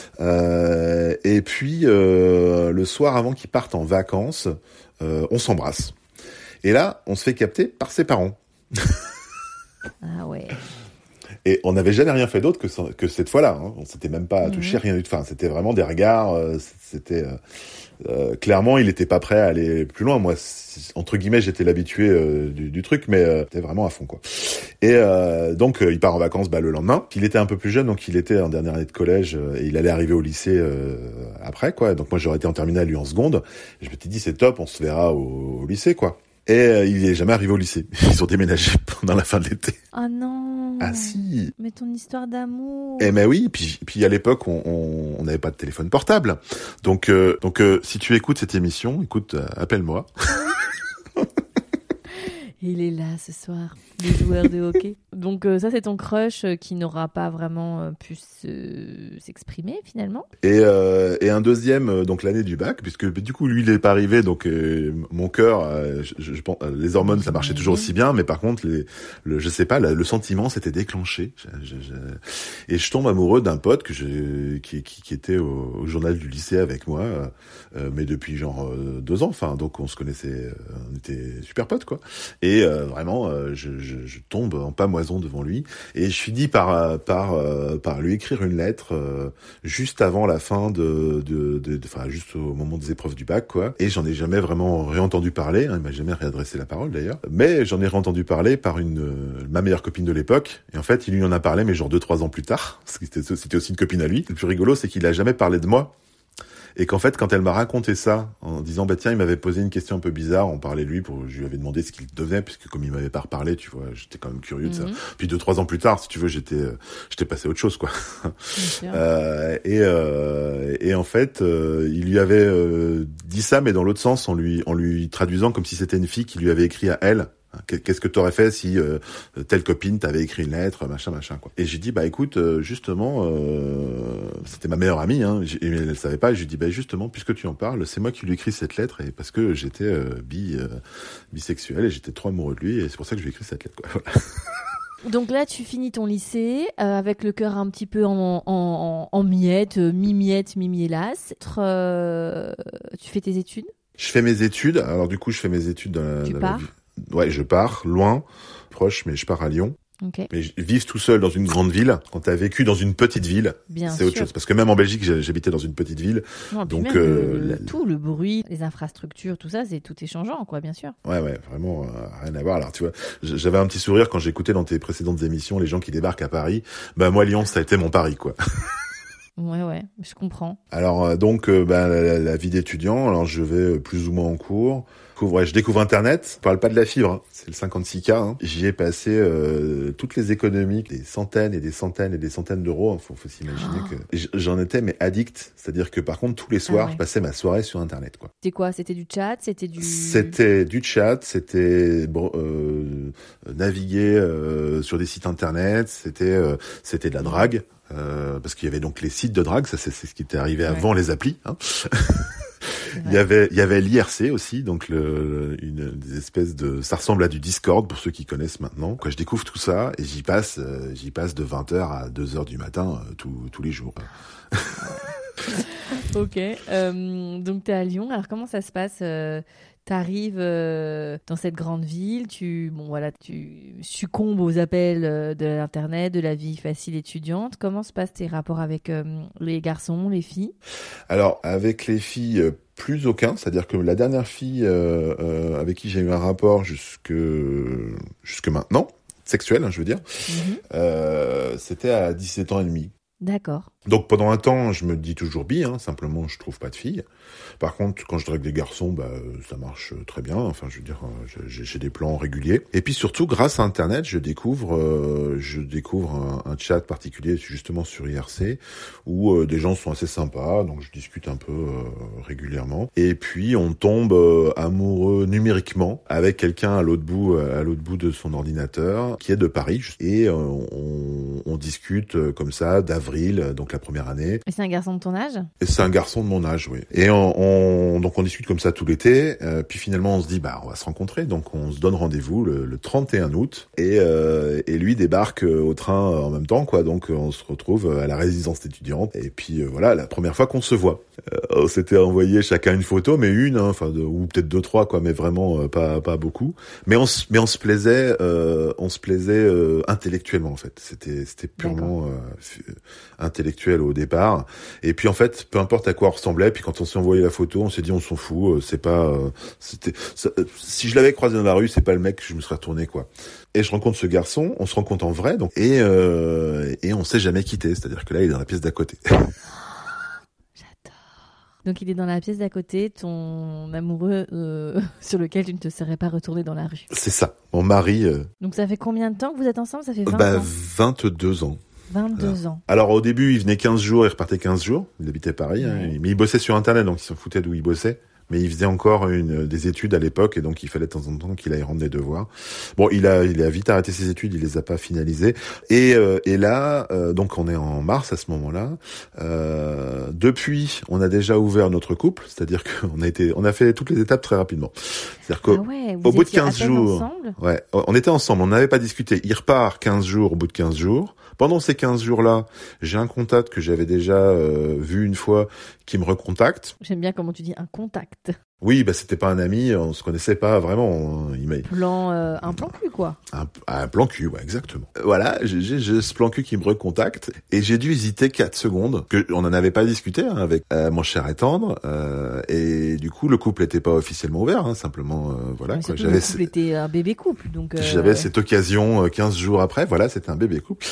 Euh, et puis euh, le soir avant qu'ils partent en vacances, euh, on s'embrasse. Et là, on se fait capter par ses parents. Ah ouais. Et on n'avait jamais rien fait d'autre que, que cette fois-là. Hein. On s'était même pas touché, mmh. rien du tout. Enfin, c'était vraiment des regards. Euh, c'était euh, euh, clairement, il était pas prêt à aller plus loin. Moi, entre guillemets, j'étais l'habitué euh, du, du truc, mais euh, c'était vraiment à fond, quoi. Et euh, donc, euh, il part en vacances bah, le lendemain. Il était un peu plus jeune, donc il était en dernière année de collège euh, et il allait arriver au lycée euh, après, quoi. Donc moi, j'aurais été en terminale, lui en seconde. Et je m'étais dit, c'est top, on se verra au, au lycée, quoi. Et euh, il est jamais arrivé au lycée. Ils ont déménagé pendant la fin de l'été. Ah non. Ah si. Mais ton histoire d'amour. Eh ben oui. Puis, puis à l'époque, on n'avait pas de téléphone portable. Donc, euh, donc euh, si tu écoutes cette émission, écoute, euh, appelle-moi. Il est là ce soir, le joueur de hockey. Donc euh, ça, c'est ton crush euh, qui n'aura pas vraiment euh, pu se... s'exprimer finalement. Et, euh, et un deuxième, euh, donc l'année du bac, puisque du coup, lui, il n'est pas arrivé. Donc euh, mon cœur, euh, je, je pense, les hormones, ça marchait toujours aussi bien. Mais par contre, les, le, je sais pas, le, le sentiment s'était déclenché. Je, je, je... Et je tombe amoureux d'un pote que je, qui, qui, qui était au, au journal du lycée avec moi, euh, mais depuis genre euh, deux ans. Enfin, donc on se connaissait, euh, on était super potes, quoi. Et euh, vraiment, euh, je, je, je tombe en pâmoison devant lui et je finis par par euh, par lui écrire une lettre euh, juste avant la fin de de de enfin juste au moment des épreuves du bac, quoi. Et j'en ai jamais vraiment réentendu parler. Hein, il m'a jamais réadressé la parole d'ailleurs. Mais j'en ai réentendu parler par une euh, ma meilleure copine de l'époque. Et en fait, il lui en a parlé, mais genre deux trois ans plus tard. Parce que c'était c'était aussi une copine à lui. Le plus rigolo, c'est qu'il a jamais parlé de moi. Et qu'en fait, quand elle m'a raconté ça, en disant, bah tiens, il m'avait posé une question un peu bizarre, on parlait de lui, pour, je lui avais demandé ce qu'il devenait, puisque comme il m'avait pas reparlé, tu vois, j'étais quand même curieux de mm-hmm. ça. Puis deux, trois ans plus tard, si tu veux, j'étais, euh, j'étais passé à autre chose, quoi. euh, et, euh, et en fait, euh, il lui avait euh, dit ça, mais dans l'autre sens, en lui, en lui traduisant comme si c'était une fille qui lui avait écrit à elle. Qu'est-ce que t'aurais fait si euh, telle copine t'avait écrit une lettre, machin, machin, quoi. Et j'ai dit, bah écoute, euh, justement, euh, c'était ma meilleure amie, hein, et elle ne savait pas. Et je lui dis, bah justement, puisque tu en parles, c'est moi qui lui ai écrit cette lettre, et parce que j'étais euh, bi, euh, bisexuel et j'étais trop amoureux de lui, et c'est pour ça que je lui ai écrit cette lettre, quoi. Donc là, tu finis ton lycée euh, avec le cœur un petit peu en, en, en, en miettes, euh, mi-miettes, mi-mielas. Euh, tu fais tes études ? Je fais mes études. Alors du coup, je fais mes études dans la, tu dans pars la vie. Ouais, je pars, loin, proche, mais je pars à Lyon. Okay. Mais vivre tout seul dans une grande ville, quand t'as vécu dans une petite ville, Bien c'est sûr. autre chose. Parce que même en Belgique, j'habitais dans une petite ville. Non, donc même euh, le, la... tout, le bruit, les infrastructures, tout ça, c'est tout est changeant, quoi, bien sûr. Ouais, ouais, vraiment euh, rien à voir. Alors tu vois, j'avais un petit sourire quand j'écoutais dans tes précédentes émissions les gens qui débarquent à Paris. Bah moi, Lyon, ça a été mon Paris, quoi. Ouais, ouais, je comprends. Alors euh, donc, euh, bah, la, la vie d'étudiant. Alors je vais plus ou moins en cours. Ouais, je découvre Internet. Je parle pas de la fibre, hein. C'est le cinquante-six K. Hein. J'y ai passé euh, toutes les économies, des centaines et des centaines et des centaines d'euros. Hein. Faut, faut s'imaginer oh. que j'en étais mais addict. C'est-à-dire que par contre tous les soirs, ah ouais. je passais ma soirée sur Internet, quoi. C'était quoi ? C'était du chat ? C'était du. C'était du chat. C'était euh, naviguer euh, sur des sites Internet. C'était euh, c'était de la drague. Euh, parce qu'il y avait donc les sites de drague. Ça c'est, c'est ce qui était arrivé ouais. avant les applis. Hein. Il y avait, il y avait l'I R C aussi, donc le, une des espèces de, ça ressemble à du Discord pour ceux qui connaissent maintenant. Quand je découvre tout ça et j'y passe, euh, j'y passe de vingt heures à deux heures du matin euh, tous tous les jours. Ok, euh, donc t'es à Lyon. Alors comment ça se passe ? euh, T'arrives euh, dans cette grande ville, tu bon voilà, tu succombes aux appels euh, de l'internet, de la vie facile étudiante. Comment se passent tes rapports avec euh, les garçons, les filles ? Alors avec les filles, euh, plus aucun. C'est-à-dire que la dernière fille euh, euh, avec qui j'ai eu un rapport jusque jusque maintenant, sexuel, hein, je veux dire, mm-hmm. euh, c'était à dix-sept ans et demi. D'accord. Donc pendant un temps, je me dis toujours bi, hein, simplement je trouve pas de filles. Par contre, quand je drague des garçons, bah ça marche très bien. Enfin, je veux dire, j'ai, j'ai des plans réguliers. Et puis surtout, grâce à Internet, je découvre, euh, je découvre un, un chat particulier justement sur I R C où euh, des gens sont assez sympas, donc je discute un peu euh, régulièrement. Et puis on tombe euh, amoureux numériquement avec quelqu'un à l'autre bout, à l'autre bout de son ordinateur, qui est de Paris. Et euh, on, on on discute euh, comme ça d'avril, euh, donc la première année. Et c'est un garçon de ton âge ? Et c'est un garçon de mon âge, oui. Et on, on donc on discute comme ça tout l'été. Euh, puis finalement on se dit bah on va se rencontrer. Donc on se donne rendez-vous le, le trente et un août. Et, euh, et lui débarque au train en même temps, quoi. Donc on se retrouve à la résidence étudiante. Et puis euh, voilà, la première fois qu'on se voit. Euh, on s'était envoyé chacun une photo, mais une, hein, enfin de, ou peut-être deux trois, quoi, mais vraiment euh, pas pas beaucoup. Mais on se mais on se plaisait, euh, on se plaisait euh, intellectuellement en fait. C'était c'était purement euh, intellectuel au départ. Et puis en fait, peu importe à quoi on ressemblait. Puis quand on s'est envoyé la photo, on s'est dit on s'en fout. Euh, c'est pas, euh, c'était ça, euh, si je l'avais croisé dans la rue, c'est pas le mec que je me serais retourné, quoi. Et je rencontre ce garçon, on se rencontre en vrai, donc et euh, et on s'est jamais quitté. C'est-à-dire que là, il est dans la pièce d'à côté. Donc il est dans la pièce d'à côté, ton amoureux euh, sur lequel tu ne te serais pas retourné dans la rue. C'est ça, mon mari. Euh... Donc ça fait combien de temps que vous êtes ensemble ? Ça fait vingt bah, ans. vingt-deux ans. vingt-deux Alors. ans. Alors au début, il venait quinze jours et repartait quinze jours. Il habitait Paris, ouais. hein, mais il bossait sur Internet, donc il s'en foutait d'où il bossait. Mais il faisait encore une, des études à l'époque, et donc il fallait de temps en temps qu'il aille rendre des devoirs. Bon, il a, il a vite arrêté ses études, il les a pas finalisées. Et, euh, et là, euh, donc on est en mars à ce moment-là. Euh, depuis, on a déjà ouvert notre couple, c'est-à-dire qu'on a été, on a fait toutes les étapes très rapidement. C'est-à-dire qu'au ah ouais, au bout de quinze à peine jours, ensemble ouais, on était ensemble, on n'avait pas discuté. Il repart quinze jours au bout de quinze jours. Pendant ces quinze jours-là, j'ai un contact que j'avais déjà euh, vu une fois qui me recontacte. J'aime bien comment tu dis un contact. Oui, bah c'était pas un ami, on se connaissait pas vraiment. Il m'a... Plan, euh, un plan cul, quoi. Un, un plan cul, ouais, exactement. Voilà, j'ai, j'ai, j'ai ce plan cul qui me recontacte et j'ai dû hésiter quatre secondes. Que on en avait pas discuté hein, avec euh, mon cher et tendre euh, et du coup le couple était pas officiellement ouvert, hein, simplement euh, voilà. Mais Quoi. surtout, J'avais le couple ce... était un bébé couple, donc. Euh... J'avais cette occasion euh, quinze jours après, voilà, c'était un bébé couple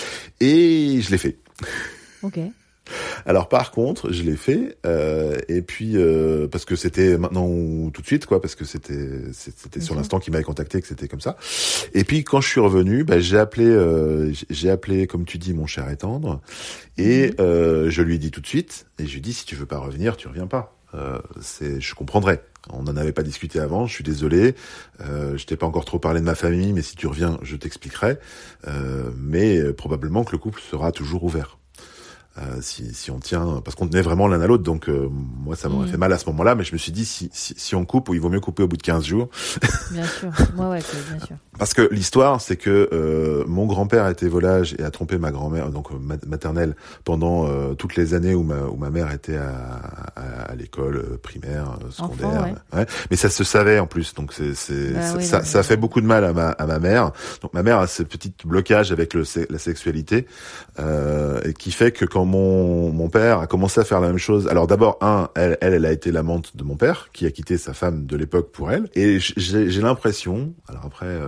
et je l'ai fait. Ok. Alors par contre, je l'ai fait euh, et puis euh, parce que c'était maintenant ou tout de suite quoi, parce que c'était c'était sur l'instant qu'il m'avait contacté que c'était comme ça. Et puis quand je suis revenu, bah, j'ai appelé euh, j'ai appelé comme tu dis mon cher et tendre et mmh. euh, je lui ai dit tout de suite et je lui ai dit si tu veux pas revenir, tu reviens pas. Euh, c'est je comprendrais. On n'en avait pas discuté avant, je suis désolé. Euh, je t'ai pas encore trop parlé de ma famille, mais si tu reviens, je t'expliquerai. Euh, mais euh, probablement que le couple sera toujours ouvert. Euh, si, si on tient, parce qu'on tenait vraiment l'un à l'autre, donc euh, moi ça m'aurait mmh. fait mal à ce moment-là, mais je me suis dit si, si, si on coupe, il vaut mieux couper au bout de quinze jours. Bien sûr, ouais, ouais, bien sûr. Parce que l'histoire, c'est que euh, mon grand-père a été volage et a trompé ma grand-mère, donc maternelle, pendant euh, toutes les années où ma, où ma mère était à, à, à l'école primaire, secondaire. Enfant, ouais. Ouais. Mais ça se savait en plus, donc c'est, c'est, bah, ça, oui, ça, non, ça a fait beaucoup de mal à ma, à ma mère. Donc ma mère a ce petit blocage avec le, la sexualité, euh, et qui fait que quand mon, mon père a commencé à faire la même chose, alors d'abord, un, elle, elle, elle a été l'amante de mon père, qui a quitté sa femme de l'époque pour elle, et j'ai, j'ai l'impression, alors après, euh,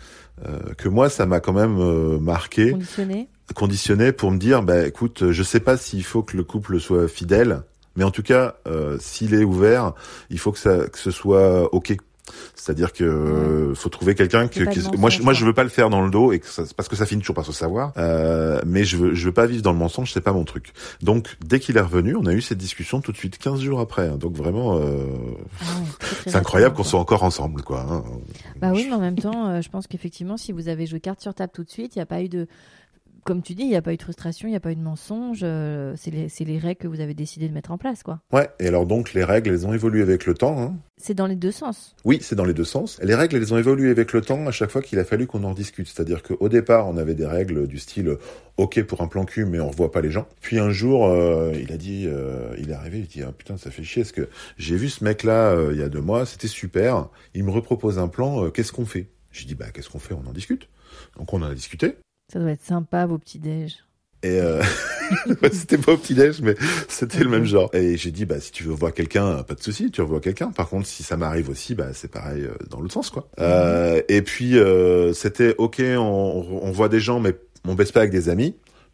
euh, que moi, ça m'a quand même euh, marqué, conditionné, conditionné pour me dire, bah écoute, je sais pas s'il faut que le couple soit fidèle, mais en tout cas, euh, s'il est ouvert, il faut que ça, que ce soit ok. C'est-à-dire que euh, faut trouver quelqu'un que, que moi je, moi je veux pas le faire dans le dos et que ça, parce que ça finit toujours par se savoir, euh, mais je veux je veux pas vivre dans le mensonge, c'est pas mon truc. Donc dès qu'il est revenu, on a eu cette discussion tout de suite quinze jours après, hein, donc vraiment euh, ah ouais, très, très c'est incroyable qu'on soit encore ensemble quoi. Hein. Bah oui, mais en même temps euh, je pense qu'effectivement si vous avez joué carte sur table tout de suite, il y a pas eu de, comme tu dis, il n'y a pas eu de frustration, il n'y a pas eu de mensonge, euh, c'est, les, c'est les règles que vous avez décidé de mettre en place, quoi. Ouais, et alors donc les règles, elles ont évolué avec le temps. Hein. C'est dans les deux sens. Oui, c'est dans les deux sens. Les règles, elles ont évolué avec le temps à chaque fois qu'il a fallu qu'on en discute. C'est-à-dire qu'au départ, on avait des règles du style « ok pour un plan cul, mais on revoit pas les gens ». Puis un jour, euh, il a dit, euh, il est arrivé, il dit ah, « putain, ça fait chier, parce que j'ai vu ce mec-là euh, il y a deux mois, c'était super, il me repropose un plan, euh, qu'est-ce qu'on fait ?» J'ai dit « bah qu'est-ce qu'on fait, on en discute ». Donc on en a discuté. Ça doit être sympa, vos petits déj. Et euh... c'était pas au petit-déj, mais c'était le même genre. Et j'ai dit, bah, si tu veux voir quelqu'un, pas de souci, tu revois quelqu'un. Par contre, si ça m'arrive aussi, bah, c'est pareil euh, dans l'autre sens, quoi. Mmh. Euh, et puis, euh, c'était, ok, on, on voit des gens, mais on baisse pas avec des amis.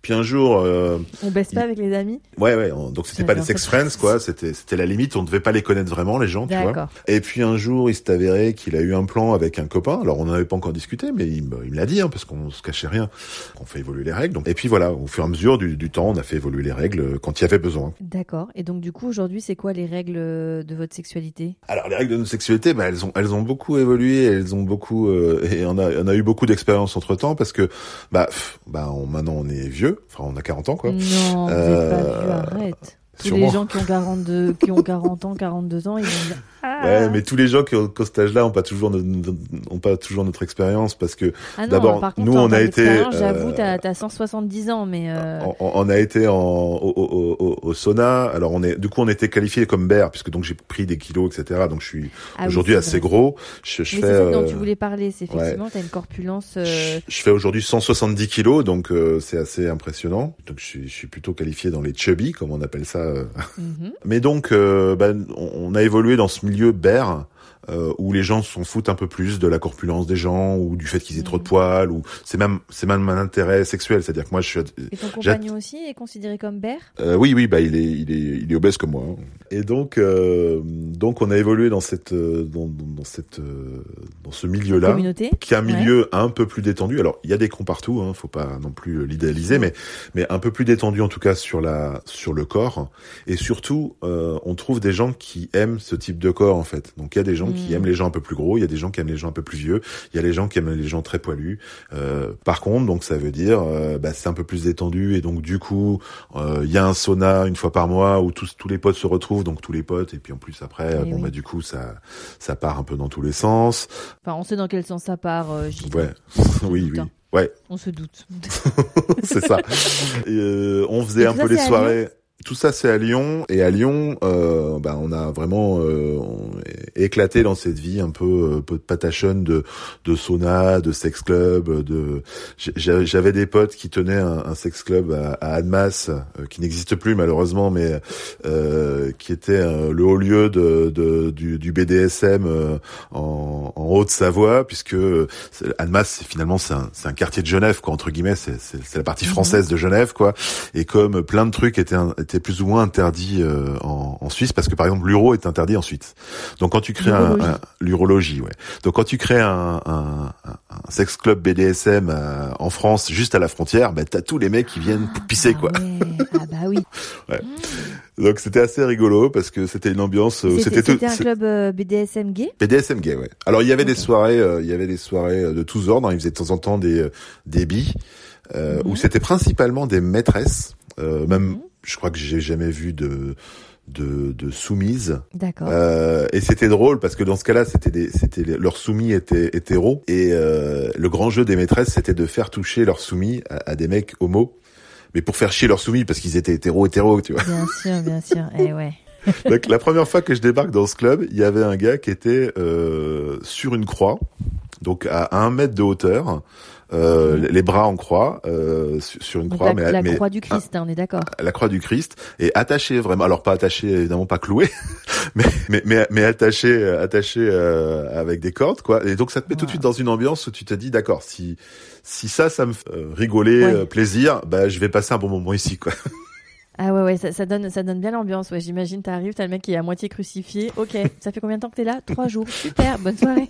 Puis un jour, euh, on baisse pas il... avec les amis. Ouais, ouais. On... Donc c'était J'adore pas des sex friends, quoi. C'était, c'était la limite. On devait pas les connaître vraiment, les gens, D'accord. tu vois. Et puis un jour, il s'est avéré qu'il a eu un plan avec un copain. Alors on n'en avait pas encore discuté, mais il me, il me l'a dit, hein, parce qu'on se cachait rien. On fait évoluer les règles. Donc... Et puis voilà, au fur et à mesure du, du temps, on a fait évoluer les règles quand il y avait besoin. D'accord. Et donc du coup, aujourd'hui, c'est quoi les règles de votre sexualité ? Alors les règles de notre sexualité, bah elles ont, elles ont beaucoup évolué. Elles ont beaucoup, euh, et on a, on a eu beaucoup d'expérience entre temps, parce que bah, pff, bah, on, maintenant on est vieux. Enfin, on a quarante ans, quoi. Non, vous euh... êtes pas vieux, arrête. Tous Sûrement. les gens qui ont quarante-deux, qui ont quarante ans, quarante-deux ans, ils vont dire ah. Ouais, mais tous les gens qui ont qu'au cet âge-là ont pas toujours notre, ont pas toujours notre expérience, parce que ah non, d'abord par contre, nous on a été euh, j'avoue t'as t'as cent soixante-dix ans, mais euh... on, on a été en au, au, au, au sauna. Alors on est du coup on était qualifié comme bear, puisque donc j'ai pris des kilos, et cetera. Donc je suis ah aujourd'hui oui, assez vrai. gros. Je, je mais fais c'est ça euh... dont tu voulais parler, c'est effectivement ouais. T'as une corpulence euh... je, je fais aujourd'hui cent soixante-dix kilos, donc euh, c'est assez impressionnant. Donc je suis, je suis plutôt qualifié dans les chubby, comme on appelle ça. Euh... Mm-hmm. Mais donc euh, bah, on, on a évolué dans ce milieu bear. Euh, où les gens s'en foutent un peu plus de la corpulence des gens, ou du fait qu'ils aient mmh. trop de poils, ou c'est même c'est même un intérêt sexuel, c'est-à-dire que moi je suis. Et ton compagnon aussi est considéré comme bear ? euh, Oui, oui, bah il est il est il est obèse comme moi. Hein. Et donc euh, donc on a évolué dans cette dans dans cette dans ce milieu-là, communauté, qui est un milieu ouais. un peu plus détendu. Alors il y a des cons partout, hein, faut pas non plus l'idéaliser, mais mais un peu plus détendu en tout cas sur la sur le corps, et surtout euh, on trouve des gens qui aiment ce type de corps en fait. Donc il y a des gens qui aiment les gens un peu plus gros, il y a des gens qui aiment les gens un peu plus vieux, il y a les gens qui aiment les gens très poilus. Euh, par contre, donc ça veut dire, euh, bah, c'est un peu plus détendu, et donc du coup, il euh, y a un sauna une fois par mois où tous tous les potes se retrouvent, donc tous les potes, et puis en plus après, et bon oui. bah du coup ça ça part un peu dans tous les sens. Enfin, on sait dans quel sens ça part. Euh, ouais, oui, oui. Ouais. On se doute. C'est ça. Et, euh, on faisait et un peu les soirées. Tout ça, c'est à Lyon. Et à Lyon, euh, bah, on a vraiment euh, on éclaté dans cette vie un peu, euh, peu de patachonne de, de sauna, de sex club. De... J'avais des potes qui tenaient un, un sex club à, à Annemasse, euh, qui n'existe plus malheureusement, mais euh, qui était euh, le haut lieu de, de, du, du B D S M euh, en, en Haute-Savoie, puisque Annemasse, c'est, finalement, c'est un, c'est un quartier de Genève, quoi, entre guillemets. C'est, c'est, c'est la partie française de Genève, quoi. Et comme plein de trucs étaient, étaient plus ou moins interdit euh, en, en Suisse, parce que par exemple l'uro est interdit en Suisse. Donc quand tu crées un, un l'urologie, ouais. Donc quand tu crées un, un, un sex club B D S M euh, en France, juste à la frontière, bah t'as tous les mecs qui viennent ah, pisser, quoi. Ouais. Ah bah oui. Ouais. Donc c'était assez rigolo, parce que c'était une ambiance. Euh, c'était, c'était, c'était tout, un club euh, B D S M gay. B D S M gay, ouais. Alors il y avait okay. des soirées, euh, il y avait des soirées de tous ordres. Hein. Ils faisaient de temps en temps des des billes, euh, mm-hmm. où c'était principalement des maîtresses, euh, même. Mm-hmm. Je crois que j'ai jamais vu de de, de soumises. D'accord. Euh, et c'était drôle parce que dans ce cas-là, c'était des, c'était leurs soumis étaient hétéros, et euh, le grand jeu des maîtresses, c'était de faire toucher leurs soumis à, à des mecs homos, mais pour faire chier leurs soumis parce qu'ils étaient hétéros hétéros, tu vois. Bien sûr, bien sûr. Eh ouais. Donc la première fois que je débarque dans ce club, il y avait un gars qui était euh, sur une croix, donc à un mètre de hauteur. Euh, mmh. les bras en croix euh, sur une donc croix, la, mais la mais, croix du Christ, hein, on est d'accord. La croix du Christ, et attaché vraiment, alors pas attaché évidemment, pas cloué, mais mais mais, mais attaché attaché euh, avec des cordes, quoi. Et donc ça te met wow. tout de suite dans une ambiance où tu te dis d'accord, si si ça ça me fait euh, rigoler, ouais. euh, plaisir, bah je vais passer un bon moment ici, quoi. Ah ouais ouais, ça, ça donne ça donne bien l'ambiance. Ouais, j'imagine t'arrives, t'as le mec qui est à moitié crucifié. Ok, ça fait combien de temps que t'es là ? Trois jours. Super, bonne soirée.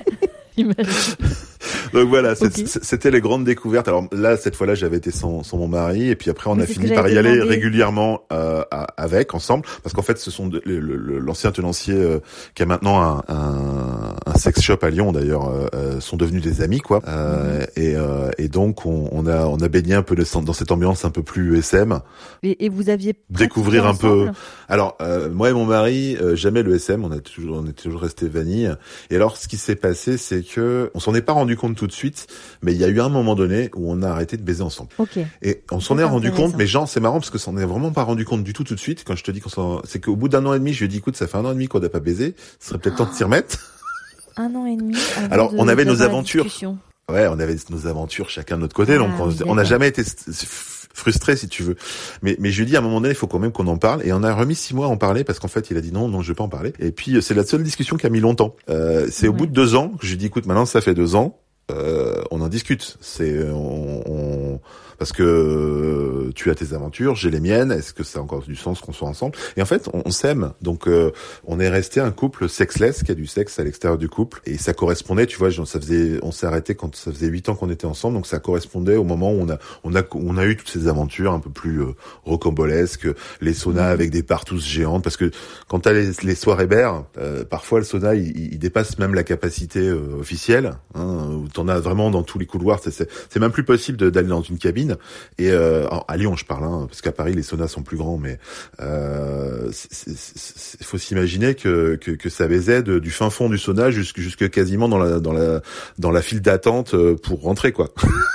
Donc voilà, okay. c'était les grandes découvertes. Alors là, cette fois-là, j'avais été sans, sans mon mari, et puis après, on Mais a fini par y aller demandé. régulièrement euh, avec, ensemble, parce qu'en fait, ce sont de, le, le, l'ancien tenancier euh, qui a maintenant un, un, un sex shop à Lyon, d'ailleurs, euh, sont devenus des amis, quoi. Euh, mmh. et, euh, et donc, on, on a on a baigné un peu dans cette ambiance un peu plus S M. Et, et vous aviez découvrir un ensemble? peu. Alors, euh, moi et mon mari, euh, jamais le S M. On a toujours on est toujours resté vanille. Et alors, ce qui s'est passé, c'est que on s'en est pas rendu compte tout de suite, mais il y a eu un moment donné où on a arrêté de baiser ensemble. Okay. Et on s'en est rendu compte, mais genre c'est marrant parce que ça en est vraiment pas rendu compte du tout tout de suite. Quand je te dis qu'on s'en, c'est qu'au bout d'un an et demi, je lui ai dit écoute, ça fait un an et demi qu'on n'a pas baisé, ce serait peut-être temps de s'y remettre. Un an et demi. Alors de, on avait de nos aventures. Discussion. Ouais, on avait nos aventures chacun de notre côté, ah, donc on, oui, on n'a jamais été frustré si tu veux. Mais mais je lui ai dit à un moment donné, il faut quand même qu'on en parle, et on a remis six mois à en parler parce qu'en fait il a dit non non je vais pas en parler. Et puis c'est la seule discussion qui a mis longtemps. Euh, c'est ouais. au bout de deux ans que je lui ai dit écoute maintenant ça fait deux ans. Euh, on en discute. C'est on, on parce que euh, tu as tes aventures, j'ai les miennes. Est-ce que ça a encore du sens qu'on soit ensemble? Et en fait, on, on s'aime. Donc, euh, on est resté un couple sexless, qui a du sexe à l'extérieur du couple, et ça correspondait. Tu vois, genre, ça faisait, on s'est arrêté quand ça faisait huit ans qu'on était ensemble, donc ça correspondait au moment où on a, on a, on a eu toutes ces aventures un peu plus euh, rocambolesques, les saunas avec des partouzes géantes, parce que quand t'as les, les soirées bères, euh, parfois le sauna il, il dépasse même la capacité euh, officielle, hein, où t'en as vraiment dans tous les couloirs. C'est, c'est, c'est même plus possible de, d'aller dans une cabine. Et euh, à Lyon, je parle, hein, parce qu'à Paris les saunas sont plus grands, mais euh, il faut s'imaginer que, que que ça baisait de, du fin fond du sauna jusque jusque quasiment dans la dans la dans la file d'attente pour rentrer, quoi.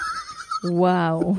Waouh.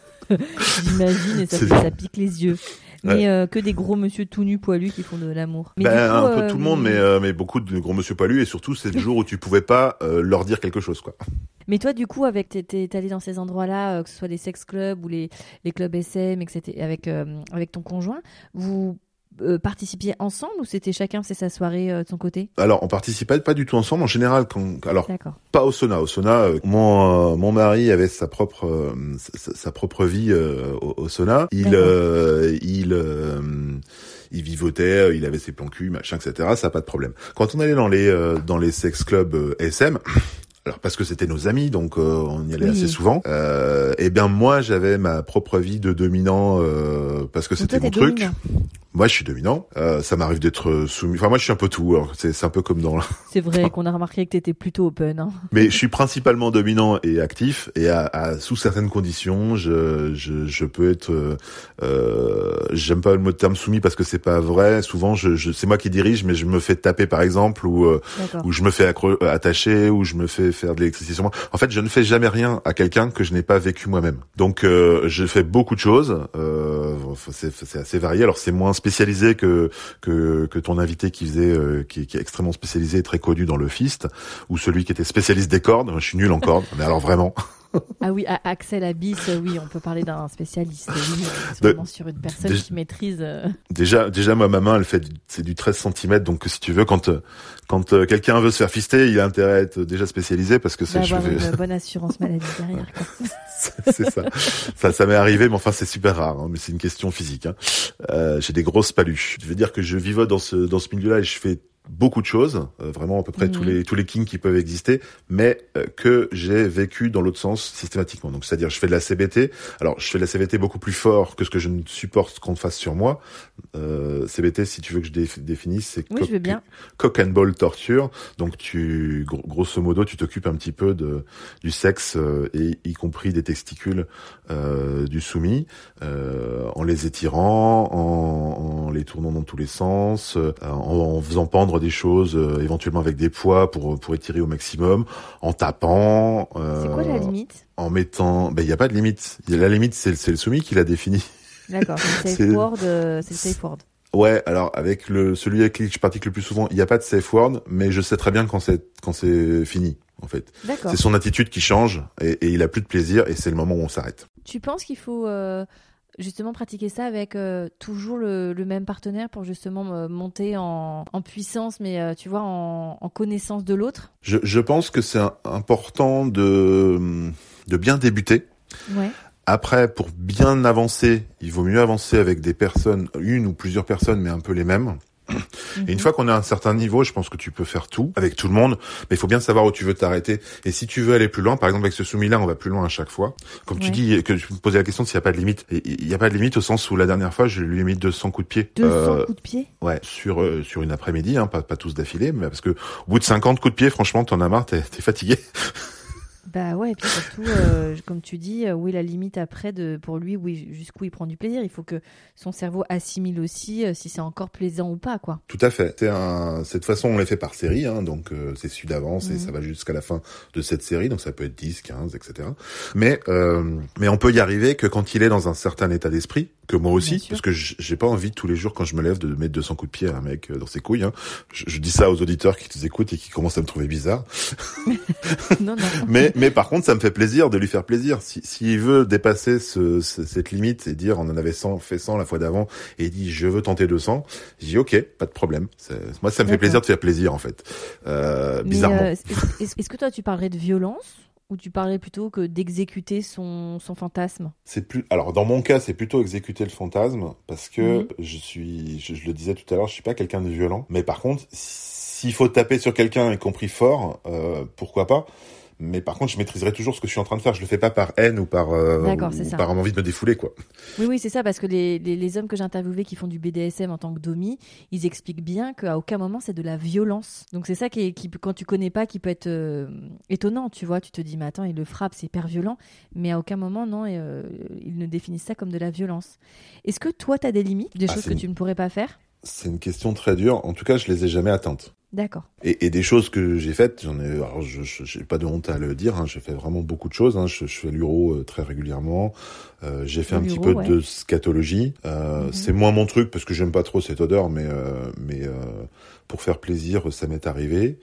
J'imagine, et ça, fait, ça pique les yeux. Mais ouais. euh, que des gros monsieur tout nus poilus qui font de l'amour. Mais ben, du coup, un peu euh, tout le monde, mais euh, mais beaucoup de gros monsieur poilus, et surtout c'est le jour où tu pouvais pas euh, leur dire quelque chose, quoi. Mais toi, du coup, avec t'es, t'es allé dans ces endroits-là, euh, que ce soit les sex clubs ou les les clubs S M, et cetera, avec euh, avec ton conjoint, vous Euh, participiez ensemble ou c'était chacun faisait sa soirée euh, de son côté? Alors on participait pas du tout ensemble en général, quand alors D'accord. Pas au sauna. Au sauna, euh, mon euh, mon mari avait sa propre euh, sa, sa propre vie euh, au, au sauna. Il euh, il euh, il vivotait, il avait ses plans cul, machin, et cetera. Ça, pas de problème. Quand on allait dans les euh, dans les sex clubs euh, S M. Alors parce que c'était nos amis, donc euh, on y allait oui. assez souvent. Euh, et bien moi j'avais ma propre vie de dominant euh, parce que donc c'était toi, mon truc. Dominant. Moi je suis dominant. Euh, ça m'arrive d'être soumis. Enfin moi je suis un peu tout. Alors c'est, c'est un peu comme dans. C'est vrai qu'on a remarqué que t'étais plutôt open. Hein. Mais je suis principalement dominant et actif, et à, à sous certaines conditions, je je, je peux être. Euh, j'aime pas le mot de terme soumis parce que c'est pas vrai. Souvent je, je c'est moi qui dirige, mais je me fais taper par exemple, ou euh, ou je me fais accro- attacher, ou je me fais faire de l'électricité sur moi. En fait, je ne fais jamais rien à quelqu'un que je n'ai pas vécu moi-même. Donc, euh, je fais beaucoup de choses. Euh, c'est, c'est assez varié. Alors, c'est moins spécialisé que que, que ton invité qui faisait, euh, qui, qui est extrêmement spécialisé et très connu dans le fist, ou celui qui était spécialiste des cordes. Je suis nul en cordes, mais alors vraiment. Ah oui, Axel Abyss, oui, on peut parler d'un spécialiste, oui, vraiment de, sur une personne déjà, qui maîtrise. Euh... Déjà, déjà, moi, ma main, elle fait, du, c'est du treize centimètres, donc si tu veux, quand quand euh, quelqu'un veut se faire fister, il a intérêt à être déjà spécialisé parce que c'est. D'avoir je vais... une bonne assurance maladie derrière. Quoi. c'est, c'est ça. ça, ça m'est arrivé, mais enfin, c'est super rare, hein, mais c'est une question physique. Hein. Euh, j'ai des grosses paluches. Je veux dire que je vivote dans ce dans ce milieu-là et je fais beaucoup de choses, euh, vraiment à peu près mmh. tous les tous les kinks qui peuvent exister, mais euh, que j'ai vécu dans l'autre sens systématiquement. Donc c'est-à-dire je fais de la C B T. Alors je fais de la C B T beaucoup plus fort que ce que je ne supporte qu'on fasse sur moi. Euh, C B T, si tu veux que je dé- définisse, c'est oui, cock, je veux bien. cock and ball torture. Donc tu gr- grosso modo tu t'occupes un petit peu de du sexe euh, et y compris des testicules euh, du soumis, euh, en les étirant, en, en les tournant dans tous les sens, euh, en, en faisant pendre des choses, euh, éventuellement avec des poids pour pour étirer au maximum, en tapant. Euh, c'est quoi la limite? En mettant, ben il y a pas de limite. La limite c'est c'est le soumis qui l'a défini. D'accord. C'est le safe c'est... word. Euh, c'est le safe word. Ouais, alors avec le celui avec qui je pratique le plus souvent, il y a pas de safe word, mais je sais très bien quand c'est quand c'est fini en fait. D'accord. C'est son attitude qui change et, et il a plus de plaisir et c'est le moment où on s'arrête. Tu penses qu'il faut euh... justement pratiquer ça avec euh, toujours le, le même partenaire pour justement euh, monter en, en puissance, mais euh, tu vois, en, en connaissance de l'autre? Je, je pense que c'est important de, de bien débuter. Ouais. Après, pour bien avancer, il vaut mieux avancer avec des personnes, une ou plusieurs personnes, mais un peu les mêmes. Mm-hmm. Et une fois qu'on a un certain niveau, je pense que tu peux faire tout avec tout le monde, mais il faut bien savoir où tu veux t'arrêter. Et si tu veux aller plus loin, par exemple avec ce soumis-là, on va plus loin à chaque fois. Comme ouais. tu dis, que tu me posais la question s'il n'y a pas de limite. Et il n'y a pas de limite au sens où la dernière fois, je lui ai mis deux cents coups de pied. deux cents euh, coups de pied? Ouais, sur euh, sur une après-midi, hein, pas pas tous d'affilée, mais parce que au bout de cinquante coups de pied, franchement, t'en as marre, t'es, t'es fatigué. Bah ouais, et puis surtout, euh, comme tu dis, euh, où est la limite après de, pour lui, où il, jusqu'où il prend du plaisir. Il faut que son cerveau assimile aussi euh, si c'est encore plaisant ou pas, quoi. Tout à fait. C'est un, cette façon, on les fait par série, hein, donc euh, c'est su d'avance mmh. et ça va jusqu'à la fin de cette série, donc ça peut être dix, quinze, et cetera. Mais euh, mais on peut y arriver que quand il est dans un certain état d'esprit, que moi aussi, parce que j'ai pas envie tous les jours quand je me lève de mettre deux cents coups de pied à un mec dans ses couilles. Hein. Je, je dis ça aux auditeurs qui nous écoutent et qui commencent à me trouver bizarre. non, non. Mais mais par contre, ça me fait plaisir de lui faire plaisir. Si s'il veut dépasser ce, ce, cette limite et dire on en avait cent, fait cent la fois d'avant et il dit je veux tenter deux cents, je dis ok, pas de problème. C'est, moi, ça me D'accord. fait plaisir de faire plaisir en fait. Euh, bizarrement. Mais, euh, est-ce, est-ce que toi tu parlerais de violence? Ou tu parlais plutôt que d'exécuter son, son fantasme? C'est plus. Alors dans mon cas, c'est plutôt exécuter le fantasme parce que Mhm. je suis, je, je le disais tout à l'heure, je suis pas quelqu'un de violent. Mais par contre, s'il faut taper sur quelqu'un, y compris fort, euh, pourquoi pas. Mais par contre, je maîtriserai toujours ce que je suis en train de faire. Je le fais pas par haine ou par euh, D'accord, ou c'est ça. par envie de me défouler, quoi. Oui, oui, c'est ça, parce que les, les, les hommes que j'ai interviewés qui font du B D S M en tant que domi, ils expliquent bien qu'à aucun moment c'est de la violence. Donc c'est ça qui, est, qui quand tu connais pas, qui peut être euh, étonnant, tu vois. Tu te dis, mais attends, il le frappe, c'est hyper violent. Mais à aucun moment, non, euh, ils ne définissent ça comme de la violence. Est-ce que toi, tu as des limites, des Ah, choses c'est que une- tu ne pourrais pas faire? C'est une question très dure. En tout cas, je les ai jamais atteintes. D'accord. Et, et des choses que j'ai faites, j'en ai, alors je, je j'ai pas de honte à le dire, hein, j'ai fait vraiment beaucoup de choses. Hein, je, je fais l'uro euh, très régulièrement. Euh, j'ai fait un petit peu L'uro, ouais. de scatologie. Euh, Mhm. C'est moins mon truc parce que j'aime pas trop cette odeur, mais euh, mais euh, pour faire plaisir, ça m'est arrivé.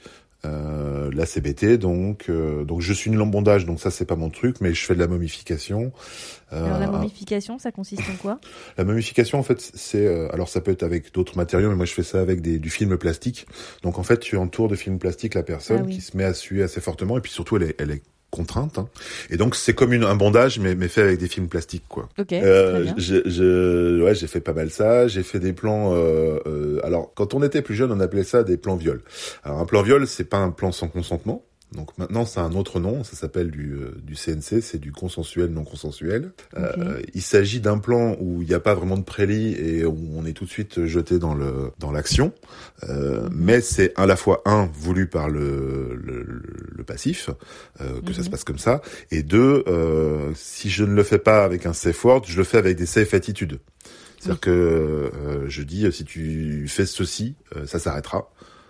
Euh, la C B T, donc euh, donc je suis nul en bondage, donc ça c'est pas mon truc, mais je fais de la momification. Euh, Alors la momification, ça consiste en quoi? la momification, en fait, c'est euh, alors ça peut être avec d'autres matériaux, mais moi je fais ça avec des, du film plastique. Donc en fait, tu entoures de film plastique la personne Ah oui. qui se met à suer assez fortement, et puis surtout elle est, elle est contrainte. Hein. Et donc c'est comme une, un bandage, mais, mais fait avec des films plastiques, quoi. Ok, Euh, très bien. j'ai, j'ai, ouais, j'ai fait pas mal ça. J'ai fait des plans. Euh, euh, alors quand on était plus jeune, on appelait ça des plans viol. Alors un plan viol, c'est pas un plan sans consentement. Donc maintenant, c'est un autre nom, ça s'appelle du, euh, du C N C, c'est du consensuel non consensuel. Ok. Euh, il s'agit d'un plan où il n'y a pas vraiment de prélit et où on est tout de suite jeté dans le dans l'action, euh, Mhm. mais c'est à la fois un voulu par le le, le passif, euh, que Mhm. ça se passe comme ça, et deux, euh, si je ne le fais pas avec un safe word, je le fais avec des safe attitudes. C'est-à-dire Oui. que euh, je dis si tu fais ceci, euh, ça s'arrêtera.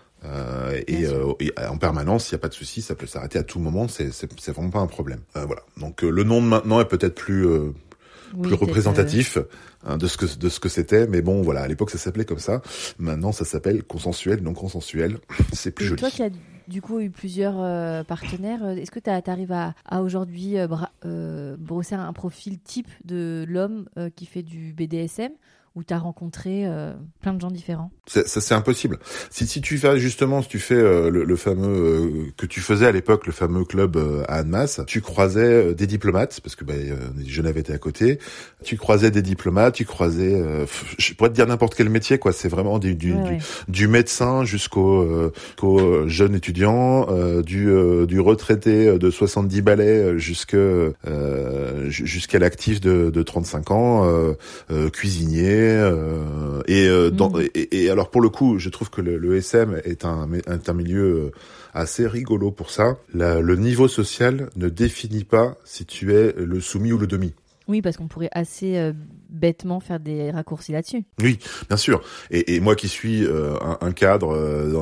Euh, et, Bien sûr. euh, et en permanence, il n'y a pas de souci, ça peut s'arrêter à tout moment, c'est, c'est, c'est vraiment pas un problème. Euh, voilà. Donc euh, le nom de maintenant est peut-être plus euh, Oui, plus peut-être, représentatif hein, de ce que de ce que c'était, mais bon voilà, à l'époque ça s'appelait comme ça. Maintenant ça s'appelle consensuel, non consensuel. C'est plus Et joli. toi qui as du coup eu plusieurs euh, partenaires, euh, est-ce que tu arrives à, à aujourd'hui euh, bra- euh, brosser un profil type de l'homme euh, qui fait du B D S M, ou tu as rencontré euh, plein de gens différents? C'est, ça c'est impossible. Si si tu fais justement, si tu fais euh, le, le fameux euh, que tu faisais à l'époque, le fameux club euh, à Annemasse, tu croisais euh, des diplomates parce que bah, euh, Genève était à côté. Tu croisais des diplomates, tu croisais, euh, pff, je pourrais te dire n'importe quel métier quoi. C'est vraiment du du, Ouais, du, ouais. du médecin jusqu'au euh, qu'au jeune étudiant, euh, du euh, du retraité de soixante-dix balais jusque euh, jusqu'à l'actif de, de trente-cinq ans, euh, euh, cuisinier euh, et, euh, dans, Mmh. et et alors pour le coup, je trouve que le, le S M est un est un milieu assez rigolo pour ça. La, le niveau social ne définit pas si tu es le soumis ou le demi. Oui, parce qu'on pourrait assez euh, bêtement faire des raccourcis là-dessus. Oui, bien sûr. Et, et moi qui suis euh, un, un cadre euh,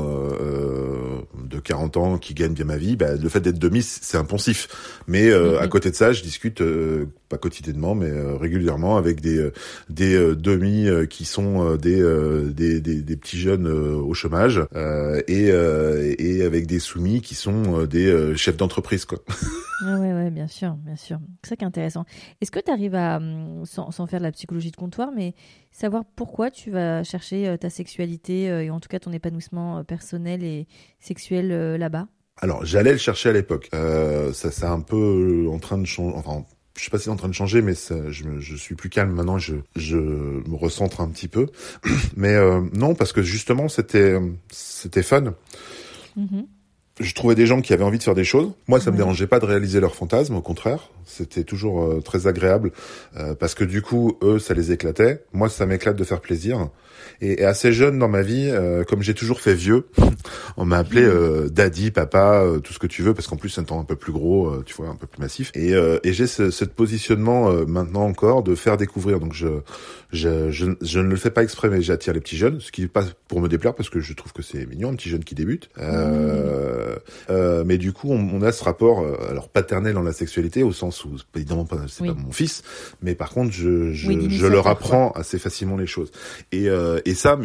euh, de quarante ans qui gagne bien ma vie, bah, le fait d'être demi, c'est un poncif. Mais euh, Mhm. à côté de ça, je discute, euh, pas quotidiennement, mais euh, régulièrement avec des, euh, des euh, demi euh, qui sont euh, des, euh, des, des, des petits jeunes euh, au chômage euh, et, euh, et avec des soumis qui sont euh, des euh, chefs d'entreprise, quoi. Oui, ouais, ouais, bien sûr, bien sûr. C'est ça qui est intéressant. Est-ce que tu arrives à, hum, sans, sans faire de la psychologie de comptoir, mais savoir pourquoi tu vas chercher euh, ta sexualité euh, et en tout cas ton épanouissement euh, personnel et sexuel euh, là-bas? Alors, j'allais le chercher à l'époque. Euh, ça, c'est un peu en train de changer. Enfin, je sais pas si c'est en train de changer, mais ça, je, je suis plus calme maintenant. Je, je me recentre un petit peu. Mais euh, non, parce que justement, c'était, c'était fun. Mhm. Je trouvais des gens qui avaient envie de faire des choses. Moi, ça me Ouais. dérangeait pas de réaliser leurs fantasmes, au contraire. C'était toujours euh, très agréable euh, parce que du coup, eux, ça les éclatait. Moi, ça m'éclate de faire plaisir. Et, et assez jeune dans ma vie, euh, comme j'ai toujours fait vieux, on m'a appelé euh, daddy, papa, euh, tout ce que tu veux, parce qu'en plus, c'est un temps un peu plus gros, euh, tu vois, un peu plus massif. Et, euh, et j'ai ce, ce positionnement euh, maintenant encore de faire découvrir. Donc, je, je, je, je ne le fais pas exprès, mais j'attire les petits jeunes, ce qui n'est pas pour me déplaire, parce que je trouve que c'est mignon, un petit jeune qui débute. Euh, euh, mais du coup, on, on a ce rapport, euh, alors paternel dans la sexualité, au sens où, évidemment, pas, c'est Oui. pas mon fils, mais par contre, je, je, Oui, je d'initiative, leur quoi. apprends assez facilement les choses. Et, euh, et ça, mais alors,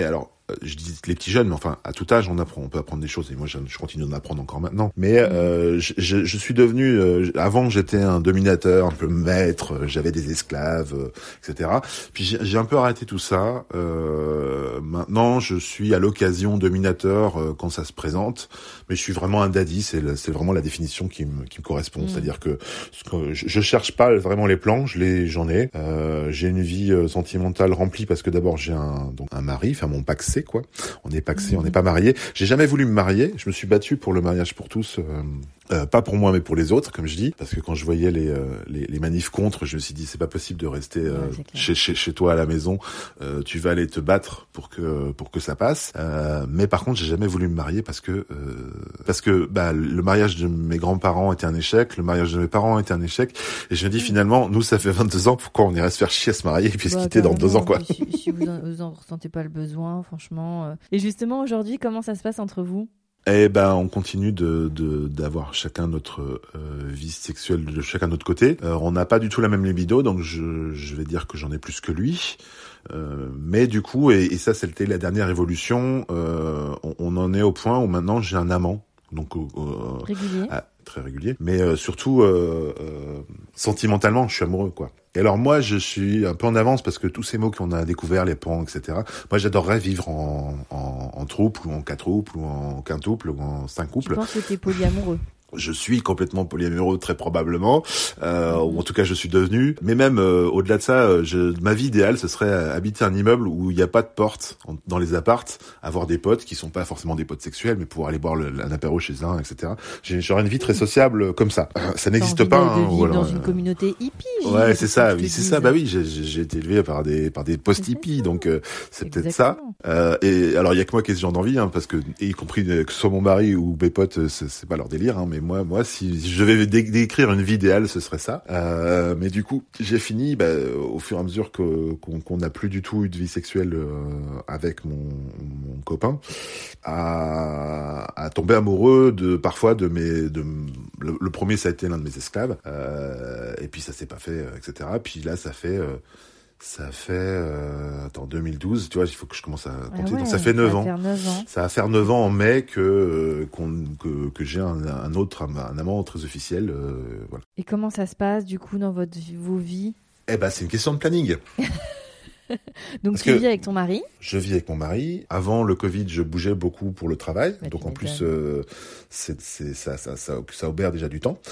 je dis les petits jeunes, mais enfin à tout âge on apprend, on peut apprendre des choses et moi je, je continue d'en apprendre encore maintenant. Mais euh, je, je, je suis devenu, euh, avant j'étais un dominateur, un peu maître, j'avais des esclaves, euh, et cetera. Puis j'ai, j'ai un peu arrêté tout ça. Euh, maintenant je suis à l'occasion dominateur euh, quand ça se présente, mais je suis vraiment un daddy, c'est, le, c'est vraiment la définition qui me, qui me correspond. Mmh. C'est-à-dire que, que je, je cherche pas vraiment les plans, je les, j'en ai. Euh, j'ai une vie euh, sentimentale remplie parce que d'abord j'ai un, donc un mari, enfin mon paxé quoi. On est paxé, mmh. on n'est pas marié. J'ai jamais voulu me marier. Je me suis battu pour le mariage pour tous. Euh, Euh, pas pour moi mais pour les autres, comme je dis, parce que quand je voyais les euh, les, les manifs contre, je me suis dit c'est pas possible de rester euh, ouais, chez, chez chez toi à la maison. Euh, tu vas aller te battre pour que pour que ça passe. Euh, mais par contre, j'ai jamais voulu me marier parce que euh, parce que bah le mariage de mes grands-parents était un échec, le mariage de mes parents était un échec, et je me dis finalement nous ça fait vingt-deux ans, pourquoi on irait se faire chier à se marier et puis se bah, quitter dans deux ans quoi. Si, si vous, en, vous en ressentez pas le besoin, franchement. Et justement aujourd'hui, comment ça se passe entre vous? Eh ben, on continue de, de d'avoir chacun notre euh, vie sexuelle de chacun de notre côté. Euh, on n'a pas du tout la même libido, donc je, je vais dire que j'en ai plus que lui. Euh, mais du coup, et, et ça c'était la dernière évolution, euh, on, on en est au point où maintenant j'ai un amant. Donc euh, régulier. Ah, très régulier, mais euh, surtout euh, euh, sentimentalement, je suis amoureux quoi. Et alors moi, je suis un peu en avance parce que tous ces mots qu'on a découverts, les pans, et cetera. Moi, j'adorerais vivre en, en, en trouble ou en quadruple ou en quintuple ou en cinquuple. Je pense que t'es polyamoureux. Je suis complètement polyamoureux, très probablement, euh, mmh. ou en tout cas je suis devenu. Mais même euh, au-delà de ça, je, ma vie idéale, ce serait habiter un immeuble où il n'y a pas de porte en, dans les appartes, avoir des potes qui sont pas forcément des potes sexuels, mais pouvoir aller boire le, un apéro chez un, et cetera. J'ai j'aurais une vie très sociable comme ça. Ça n'existe pas. De hein, vivre alors, dans une communauté hippie. Ouais, c'est ça. Oui, c'est ça. Bah oui, j'ai, j'ai été élevé par des par des post-hippies, donc euh, c'est Exactement. peut-être ça. Euh, et alors il y a que moi qui ai ce genre d'envie, hein, parce que y compris que ce soit mon mari ou mes potes, c'est, c'est pas leur délire, hein, mais moi, moi si Si je devais dé- décrire une vie idéale, ce serait ça. Euh, mais du coup, j'ai fini, bah, au fur et à mesure que, qu'on, qu'on n'a plus du tout eu de vie sexuelle euh, avec mon, mon copain, à, à tomber amoureux de parfois de mes, de le, le premier ça a été l'un de mes esclaves, euh, et puis ça s'est pas fait, euh, et cetera. Puis là, ça fait euh, Ça fait, euh, attends, deux mille douze, tu vois, il faut que je commence à compter. Ah ouais, donc ça fait neuf ans. ans. Ça va faire neuf ans en mai que, euh, qu'on, que, que j'ai un, un autre, un, un amant très officiel, euh, voilà. Et comment ça se passe, du coup, dans votre, vos vies? Eh ben, c'est une question de planning. Donc Parce tu vis avec ton mari? Je vis avec mon mari. Avant le Covid, je bougeais beaucoup pour le travail. Bah, donc en plus, euh, c'est, c'est, ça, ça, ça, ça obère déjà du temps.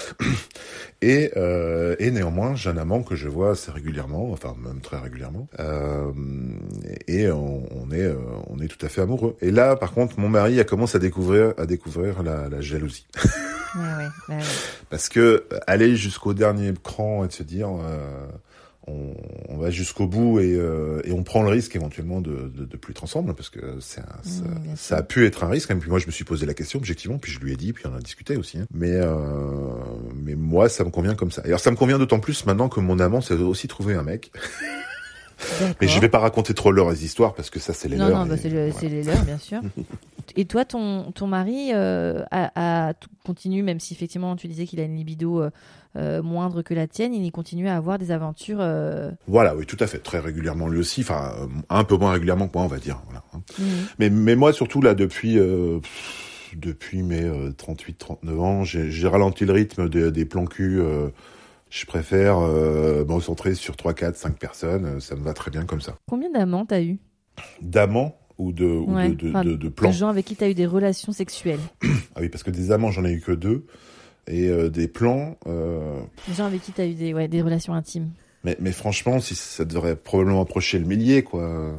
Et, euh, et néanmoins, j'ai un amant que je vois assez régulièrement, enfin même très régulièrement. Euh, et on, on est, euh, on est tout à fait amoureux. Et là, par contre, mon mari a commencé à découvrir, à découvrir la, la jalousie. Ouais, ouais, ouais, ouais. Parce que aller jusqu'au dernier cran et de se dire. Euh, On, on va jusqu'au bout et, euh, et on prend le risque éventuellement de, de, de plus être ensemble parce que c'est un, ça, mmh, ça a pu être un risque. Et puis moi je me suis posé la question objectivement, puis je lui ai dit, puis on a discuté aussi. Hein. Mais euh, mais moi ça me convient comme ça. Et alors ça me convient d'autant plus maintenant que mon amant s'est aussi trouvé un mec. D'accord. Mais je vais pas raconter trop leurs histoires parce que ça c'est les non, leurs. Non non, bah, c'est, le, voilà. c'est les leurs bien sûr. Et toi ton ton mari euh, a, a continue, même si effectivement tu disais qu'il a une libido euh, Euh, moindre que la tienne, il continue à avoir des aventures. Euh... Voilà, oui, tout à fait, très régulièrement lui aussi, enfin euh, un peu moins régulièrement que moi, on va dire. Voilà. Mmh. Mais mais moi surtout là depuis euh, depuis mes euh, trente-huit trente-neuf ans, j'ai, j'ai ralenti le rythme de, des plans cul. Euh, je préfère euh, me concentrer sur trois, quatre, cinq personnes. Ça me va très bien comme ça. Combien d'amants t'as eu? D'amants ou de ou ouais, de, de, enfin, de, de plans? De gens avec qui t'as eu des relations sexuelles. Ah oui, parce que des amants j'en ai eu que deux. Et euh, des plans. Euh... Des gens avec qui t'as eu des, ouais, des relations intimes. Mais, mais franchement, si ça devrait probablement approcher le millier, quoi.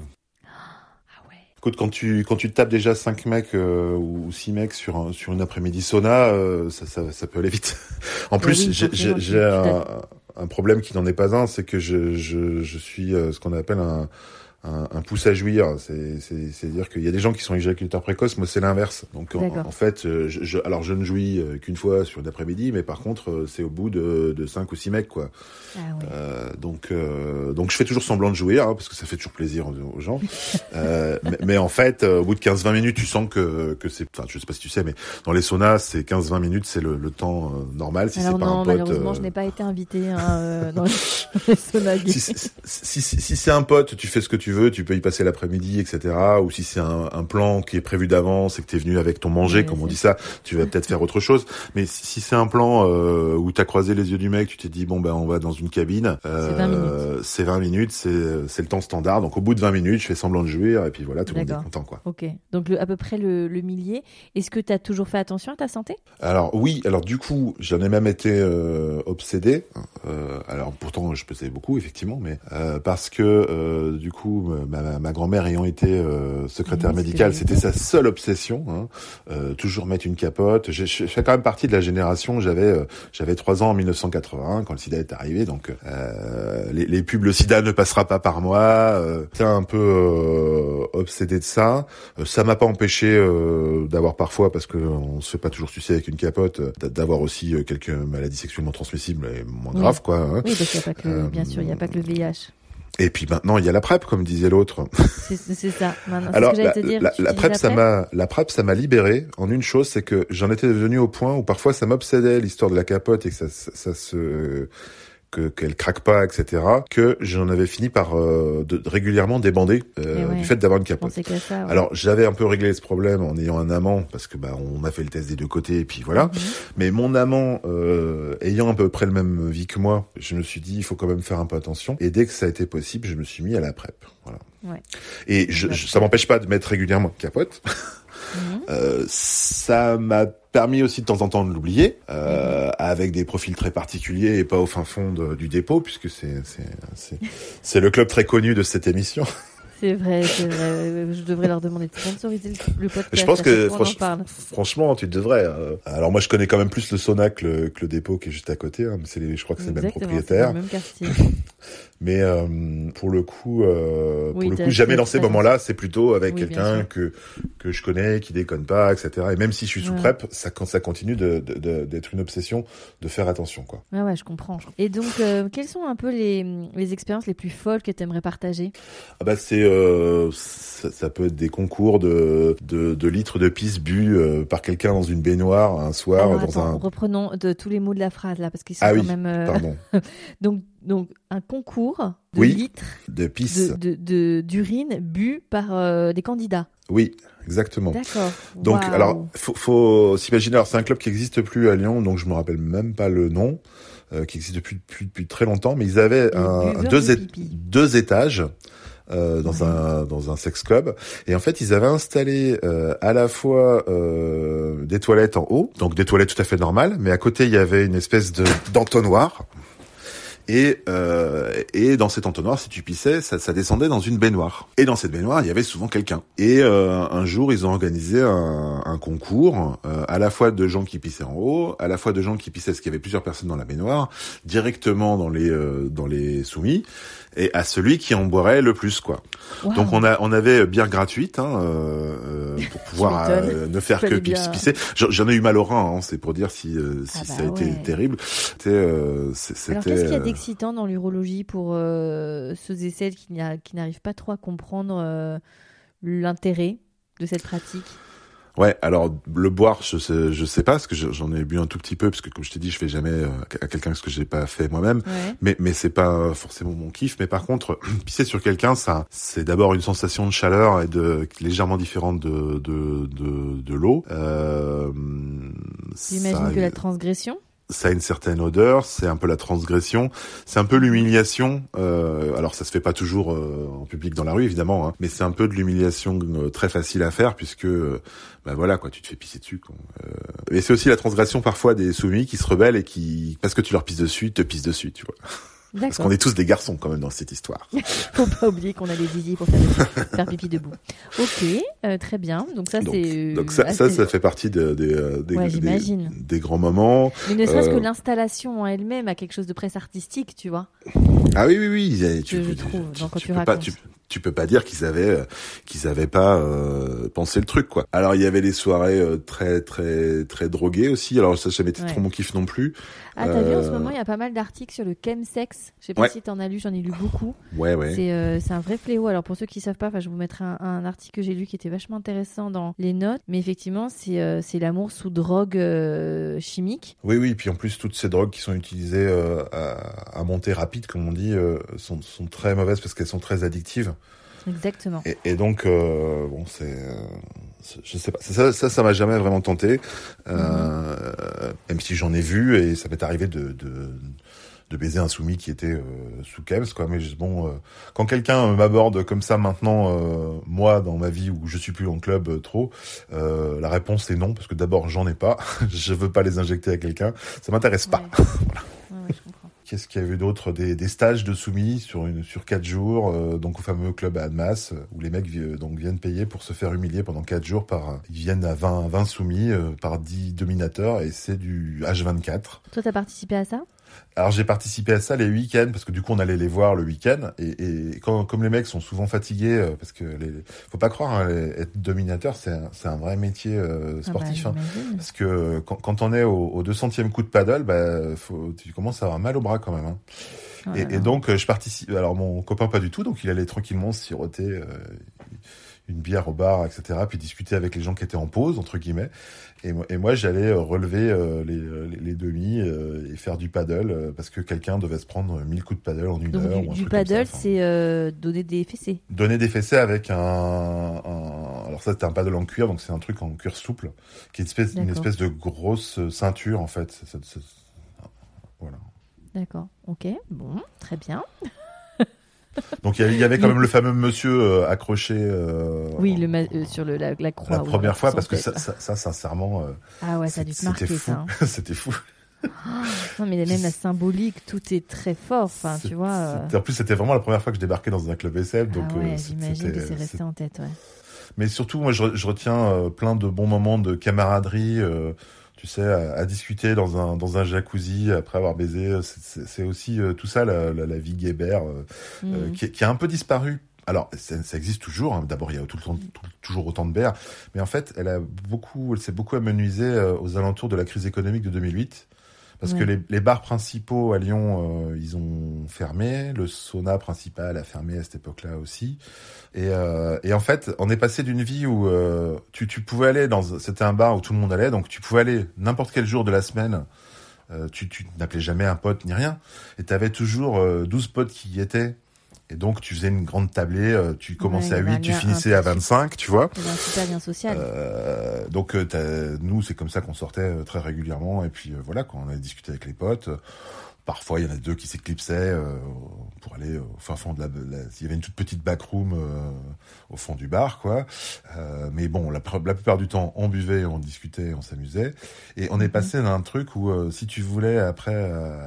Ah ouais. Écoute, quand tu quand tu tapes déjà cinq mecs euh, ou six mecs sur un, sur une après-midi sauna, euh, ça, ça ça peut aller vite. En bah plus, oui, j'ai j'ai, j'ai un, un problème qui n'en est pas un, c'est que je je je suis euh, ce qu'on appelle un Un, un pouce à jouir, c'est, c'est, c'est dire qu'il y a des gens qui sont éjaculateurs précoces, moi c'est l'inverse. Donc en, en fait, je, je, alors je ne jouis qu'une fois sur une après-midi, mais par contre c'est au bout de, de cinq ou six mecs quoi. Ah ouais. Euh, donc euh, donc je fais toujours semblant de jouir hein, parce que ça fait toujours plaisir aux, aux gens. euh, mais, mais en fait, au bout de quinze vingt minutes, tu sens que que c'est, enfin je sais pas si tu sais, mais dans les saunas c'est quinze vingt minutes, c'est le, le temps euh, normal. Si alors c'est pas non, un pote. Malheureusement, euh... je n'ai pas été invité hein, euh, dans les saunas. si, si, si, si, si c'est un pote, tu fais ce que tu veux, tu peux y passer l'après-midi, et cetera. Ou si c'est un, un plan qui est prévu d'avance et que t'es venu avec ton manger, oui, comme on dit ça, tu vas peut-être faire autre chose. Mais si c'est un plan euh, où t'as croisé les yeux du mec, tu t'es dit bon ben on va dans une cabine, euh, c'est vingt minutes, c'est, vingt minutes c'est, c'est le temps standard. Donc au bout de vingt minutes, je fais semblant de jouir et puis voilà, tout le monde est content, quoi. Ok. Donc le, à peu près le, le millier. Est-ce que t'as toujours fait attention à ta santé ? Alors oui, alors du coup, j'en ai même été euh, obsédé. Euh, alors pourtant, je pesais beaucoup effectivement, mais euh, parce que euh, du coup, ma, ma grand-mère ayant été euh, secrétaire oui, médicale, c'était sa seule obsession. Hein, euh, toujours mettre une capote. Je, je fais quand même partie de la génération. J'avais euh, j'avais trois ans en dix-neuf cent quatre-vingt-un quand le SIDA est arrivé. Donc euh, les, les pubs, le SIDA ne passera pas par moi. Euh, j'étais un peu euh, obsédé de ça. Euh, ça m'a pas empêché euh, d'avoir parfois, parce que on se fait pas toujours sucer avec une capote, d'avoir aussi euh, quelques maladies sexuellement transmissibles et moins graves, oui. quoi. Hein. Oui, parce qu'il y a pas que, euh, bien sûr, il y a pas que le V I H. Et puis maintenant, il y a la PrEP, comme disait l'autre. C'est, c'est ça. Maintenant, c'est alors, ce que la, te dire. la, la PrEP, ça m'a, la PrEP, ça m'a libéré en une chose, c'est que j'en étais devenu au point où parfois ça m'obsédait l'histoire de la capote et que ça, ça, ça se, que, qu'elle craque pas, et cetera, que j'en avais fini par euh, de, régulièrement débander euh, ouais, du fait d'avoir une capote. Ça, ouais. Alors j'avais un peu réglé ce problème en ayant un amant, parce que bah on a fait le test des deux côtés et puis voilà. Mm-hmm. Mais mon amant euh, ayant à peu près le même vie que moi, je me suis dit il faut quand même faire un peu attention. Et dès que ça a été possible, je me suis mis à la PrEP. Voilà. Ouais. Et je, je, ça m'empêche pas de mettre régulièrement une capote. Mmh. Euh, ça m'a permis aussi de temps en temps de l'oublier, euh, mmh. avec des profils très particuliers et pas au fin fond de, du dépôt, puisque c'est, c'est, c'est, c'est le club très connu de cette émission. C'est vrai, c'est vrai. Je devrais leur demander de sponsoriser le, le podcast. Je pense que franch, franchement, tu devrais. Euh... Alors moi, je connais quand même plus le Sauna que le, que le dépôt qui est juste à côté. Hein. C'est les, je crois que c'est Exactement, le même propriétaire. C'est le même quartier. Mais euh, pour le coup, euh, oui, pour le coup, jamais dans ces moments-là, c'est plutôt avec oui, quelqu'un que que je connais, qui déconne pas, et cetera. Et même si je suis sous ouais. PrEP, ça quand ça continue de, de, de d'être une obsession, de faire attention, quoi. Ouais, ouais, je comprends. Et donc, euh, quelles sont un peu les les expériences les plus folles que tu aimerais partager ? Ah bah c'est euh, ça, ça peut être des concours de de, de litres de pisse bu euh, par quelqu'un dans une baignoire un soir. Alors, dans attends, un... reprenons de tous les mots de la phrase là, parce qu'ils sont ah quand oui, même. Euh... Pardon. donc Donc, un concours de oui, litres de pisse, de, de, de, d'urine bu par euh, des candidats. Oui, exactement. D'accord. Donc, wow. alors, faut, faut s'imaginer. Alors, c'est un club qui n'existe plus à Lyon, donc je me rappelle même pas le nom, euh, qui existe depuis, depuis, depuis très longtemps, mais ils avaient un, un deux, é- deux étages. Euh, dans ouais. un dans un sex club, et en fait ils avaient installé euh, à la fois euh, des toilettes en haut, donc des toilettes tout à fait normales, mais à côté il y avait une espèce de d'entonnoir. Et euh, et dans cet entonnoir, si tu pissais, ça, ça descendait dans une baignoire. Et dans cette baignoire, il y avait souvent quelqu'un. Et euh, un jour, ils ont organisé un, un concours, euh, à la fois de gens qui pissaient en haut, à la fois de gens qui pissaient, parce qu'il y avait plusieurs personnes dans la baignoire, directement dans les euh, dans les soumis, et à celui qui en boirait le plus, quoi. Wow. Donc on a on avait bière gratuite, hein, euh, pour pouvoir euh, ne faire que bien. pisser. J'en, j'en ai eu mal au rein, hein, c'est pour dire si euh, si ah bah ça a ouais. été terrible. C'était, euh, c'était. Alors qu'est-ce qu'il y a d'excitant dans l'urologie pour euh, ceux et celles qui, qui n'arrivent pas trop à comprendre euh, l'intérêt de cette pratique ? Ouais, alors le boire, je sais, je sais pas, parce que j'en ai bu un tout petit peu, parce que comme je t'ai dit, je fais jamais à quelqu'un ce que j'ai pas fait moi-même. Ouais. Mais mais c'est pas forcément mon kiff. Mais par contre, pisser sur quelqu'un, ça, c'est d'abord une sensation de chaleur et de légèrement différente de de de, de l'eau. Euh, J'imagine ça, que la transgression. Ça a une certaine odeur, c'est un peu la transgression, c'est un peu l'humiliation. Euh, alors ça se fait pas toujours euh, en public dans la rue évidemment, hein, mais c'est un peu de l'humiliation euh, très facile à faire puisque, euh, bah voilà quoi, tu te fais pisser dessus. Quoi. Euh, et c'est aussi la transgression parfois des soumis qui se rebellent et qui, parce que tu leur pisses dessus, te pissent dessus, tu vois. D'accord. Parce qu'on est tous des garçons quand même dans cette histoire. Faut pas oublier qu'on a des zizi pour faire, faire pipi debout. Ok, euh, très bien. Donc ça donc, c'est. Euh, donc ça, assez... ça, ça fait partie de, de, de, ouais, des, des, des grands moments. Mais ne serait-ce euh... que l'installation en elle-même a quelque chose de presque artistique, tu vois. Ah oui oui oui. Tu, je, je trouve. Tu, donc, quand tu, tu peux racontes. pas, tu, tu peux pas dire qu'ils avaient euh, qu'ils avaient pas euh, pensé le truc quoi. Alors il y avait des soirées euh, très très très droguées aussi. Alors ça, ça jamais été ouais. trop mon kiff non plus. Ah, t'as euh... vu, en ce moment, il y a pas mal d'articles sur le chemsex. Je sais pas ouais. si t'en as lu, j'en ai lu beaucoup. Ouais, ouais. C'est, euh, c'est un vrai fléau. Alors, pour ceux qui savent pas, je vous mettrai un, un article que j'ai lu qui était vachement intéressant dans les notes. Mais effectivement, c'est, euh, c'est l'amour sous drogue euh, chimique. Oui, oui. Puis en plus, toutes ces drogues qui sont utilisées euh, à, à montée rapide, comme on dit, euh, sont, sont très mauvaises parce qu'elles sont très addictives. Exactement. Et, et donc, euh, bon, c'est, euh, c'est, je sais pas, ça, ça, ça m'a jamais vraiment tenté, euh, mmh. même si j'en ai vu et ça m'est arrivé de, de, de baiser un soumis qui était euh, sous Kems, quoi. Mais bon, euh, quand quelqu'un m'aborde comme ça maintenant, euh, moi, dans ma vie où je suis plus en club euh, trop, euh, la réponse est non, parce que d'abord, j'en ai pas, je veux pas les injecter à quelqu'un, ça m'intéresse pas. Ouais. Voilà. Ouais, ouais, je comprends. Qu'est-ce qu'il y a eu d'autre? Des, des stages de soumis sur une sur quatre jours, euh, donc au fameux club à Annemasse, où les mecs euh, donc viennent payer pour se faire humilier pendant quatre jours par, ils viennent à vingt, vingt soumis euh, par dix dominateurs et c'est du H vingt-quatre. Toi, t'as participé à ça? Alors j'ai participé à ça les week-ends parce que du coup on allait les voir le week-end et, et quand, comme les mecs sont souvent fatigués euh, parce que les, faut pas croire hein, les, être dominateur c'est un, c'est un vrai métier euh, sportif ah bah, hein, parce que quand, quand on est au, au deux centième coup de paddle bah faut, tu commences à avoir mal au bras quand même hein. Oh et, et donc je participe. Alors mon copain pas du tout donc il allait tranquillement siroter euh, une bière au bar, et cetera. Puis discuter avec les gens qui étaient en pause, entre guillemets. Et, et moi, j'allais euh, relever euh, les, les, les demi euh, et faire du paddle euh, parce que quelqu'un devait se prendre mille coups de paddle en une Donc heure. Du, ou un du truc paddle, comme ça. Enfin, c'est euh, donner des fessées. Donner des fessées avec un, un... Alors ça, c'était un paddle en cuir, donc c'est un truc en cuir souple, qui est une espèce, une espèce de grosse ceinture, en fait. C'est, c'est, c'est... Voilà. D'accord. Ok. Bon, très bien. Donc il y, y avait quand même le fameux monsieur euh, accroché euh, oui, le ma- euh, sur le, la, la croix. La oui, première fois, parce que tête. ça, ça, ça sincèrement... Euh, ah ouais, ça a dû te marquer, fou. ça. Hein. C'était fou. Oh, non, mais même la symbolique, tout est très fort, enfin, tu vois. Euh... En plus, c'était vraiment la première fois que je débarquais dans un club S F. Donc, ah ouais, euh, j'imagine que c'est resté en tête, ouais. Mais surtout, moi, je, je retiens euh, plein de bons moments de camaraderie, euh, tu sais, à, à discuter dans un dans un jacuzzi après avoir baisé. C'est, c'est, c'est aussi euh, tout ça, la, la, la vie guébert, euh, mmh. euh, qui, qui a un peu disparu. Alors, ça, ça existe toujours. Hein. D'abord, il y a tout le temps, tout, toujours autant de bières, mais en fait, elle a beaucoup, elle s'est beaucoup amenuisée euh, aux alentours de la crise économique de deux mille huit. Parce ouais. que les, les bars principaux à Lyon, euh, ils ont fermé. Le sauna principal a fermé à cette époque-là aussi. Et, euh, et en fait, on est passé d'une vie où euh, tu, tu pouvais aller dans... C'était un bar où tout le monde allait, donc tu pouvais aller n'importe quel jour de la semaine. Euh, tu, tu n'appelais jamais un pote ni rien. Et tu avais toujours euh, douze potes qui y étaient. Et donc, tu faisais une grande tablée, euh, tu commençais ouais, à huit, tu finissais à vingt-cinq, tu vois. C'est un super lien social. Euh, donc, euh, nous, c'est comme ça qu'on sortait euh, très régulièrement. Et puis, euh, voilà, quand on allait discuter avec les potes, euh, parfois, il y en a deux qui s'éclipsaient euh, pour aller au fin fond de la... la il y avait une toute petite backroom euh, au fond du bar, quoi. Euh, mais bon, la, la plupart du temps, on buvait, on discutait, on s'amusait. Et on est passé d'un truc où, euh, si tu voulais, après... Euh,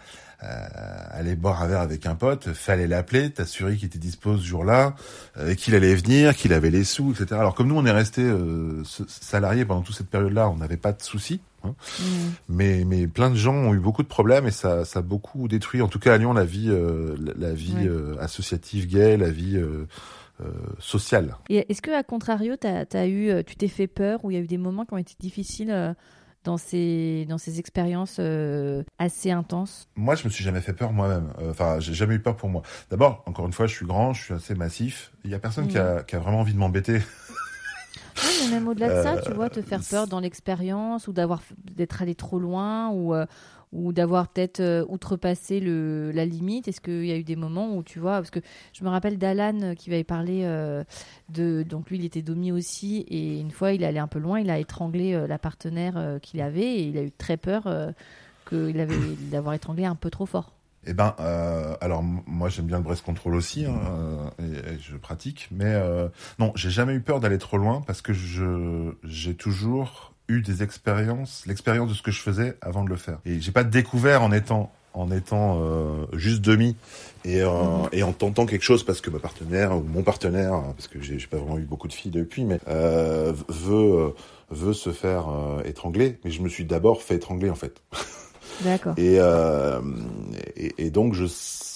Euh, aller boire un verre avec un pote, fallait l'appeler, t'assurer qu'il était dispo ce jour-là, euh, qu'il allait venir, qu'il avait les sous, et cetera. Alors comme nous on est resté euh, salariés pendant toute cette période-là, on n'avait pas de soucis, hein. Mmh. mais mais plein de gens ont eu beaucoup de problèmes et ça ça a beaucoup détruit, en tout cas à Lyon, la vie euh, la, la vie ouais. euh, associative gay, la vie euh, euh, sociale. Et est-ce que à contrario, t'as t'as eu, tu t'es fait peur ou il y a eu des moments qui ont été difficiles? Euh... dans ces dans ces expériences euh, assez intenses? Moi, je me suis jamais fait peur moi-même. Enfin, euh, j'ai jamais eu peur pour moi. D'abord, encore une fois, je suis grand, je suis assez massif. Il y a personne mmh. qui a qui a vraiment envie de m'embêter. Oui, mais même au-delà de ça, euh, tu vois, te faire peur dans l'expérience ou d'avoir d'être allé trop loin ou euh, ou d'avoir peut-être euh, outrepassé le, la limite. Est-ce qu'il y a eu des moments où, tu vois, parce que je me rappelle d'Alan qui m'avait parlé euh, de... Donc lui, il était domi aussi, et une fois, il est allé un peu loin, il a étranglé euh, la partenaire euh, qu'il avait, et il a eu très peur euh, qu'il avait, d'avoir étranglé un peu trop fort. Eh ben, euh, alors moi j'aime bien le breast control aussi, hein, euh, et, et je pratique, mais euh, non, j'ai jamais eu peur d'aller trop loin parce que je j'ai toujours eu des expériences, l'expérience de ce que je faisais avant de le faire. Et j'ai pas découvert en étant en étant euh, juste demi et, euh, mmh. et en tentant quelque chose parce que ma partenaire ou mon partenaire, parce que j'ai, j'ai pas vraiment eu beaucoup de filles depuis, mais euh, veut veut se faire euh, étrangler. Mais je me suis d'abord fait étrangler en fait. D'accord. Et, euh, et, et donc je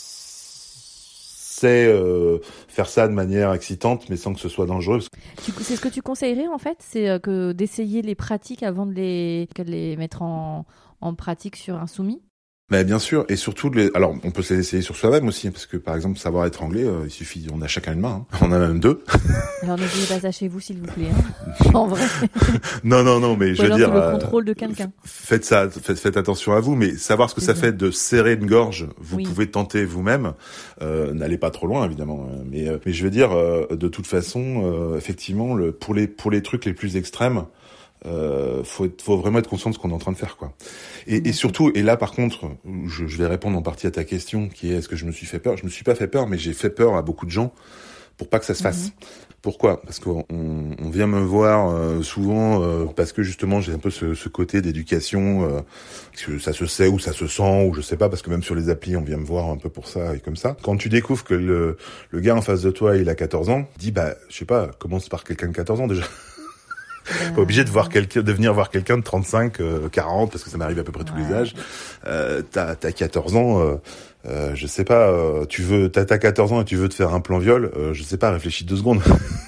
sais euh, faire ça de manière excitante, mais sans que ce soit dangereux. Tu, c'est ce que tu conseillerais en fait, c'est euh, que d'essayer les pratiques avant de les, de les mettre en, en pratique sur un soumis? Mais bien sûr, et surtout, les... alors on peut se les essayer sur soi-même aussi, parce que par exemple savoir étrangler, euh, il suffit, on a chacun une main, hein. On en a même deux. Alors n'oubliez pas ça chez vous s'il vous plaît, hein. En vrai. Non non non, mais je veux alors, dire, c'est le euh, contrôle de quelqu'un. Faites ça, faites, faites attention à vous, mais savoir ce que C'est ça bien. fait de serrer une gorge, vous Oui. pouvez tenter vous-même. Euh, n'allez pas trop loin évidemment, mais euh, mais je veux dire, euh, de toute façon, euh, effectivement, le pour les pour les trucs les plus extrêmes. Euh, faut, être, faut vraiment être conscient de ce qu'on est en train de faire, quoi. Et, mmh. et surtout, et là par contre, je, je vais répondre en partie à ta question, qui est est-ce que je me suis fait peur ? Je me suis pas fait peur, mais j'ai fait peur à beaucoup de gens pour pas que ça se fasse. Mmh. Pourquoi ? Parce qu'on on vient me voir euh, souvent euh, parce que justement j'ai un peu ce, ce côté d'éducation, euh, que ça se sait ou ça se sent ou je sais pas, parce que même sur les applis on vient me voir un peu pour ça et comme ça. Quand tu découvres que le, le gars en face de toi il a quatorze ans, dis bah je sais pas, commence par quelqu'un de quatorze ans déjà. Pas obligé de voir quelqu'un, de venir voir quelqu'un de trente-cinq, euh, quarante, parce que ça m'arrive à peu près tous ouais. les âges. Euh, t'as, t'as quatorze ans, euh, euh, je sais pas, euh, tu veux, t'as, t'as quatorze ans et tu veux te faire un plan viol, euh, je sais pas, réfléchis deux secondes.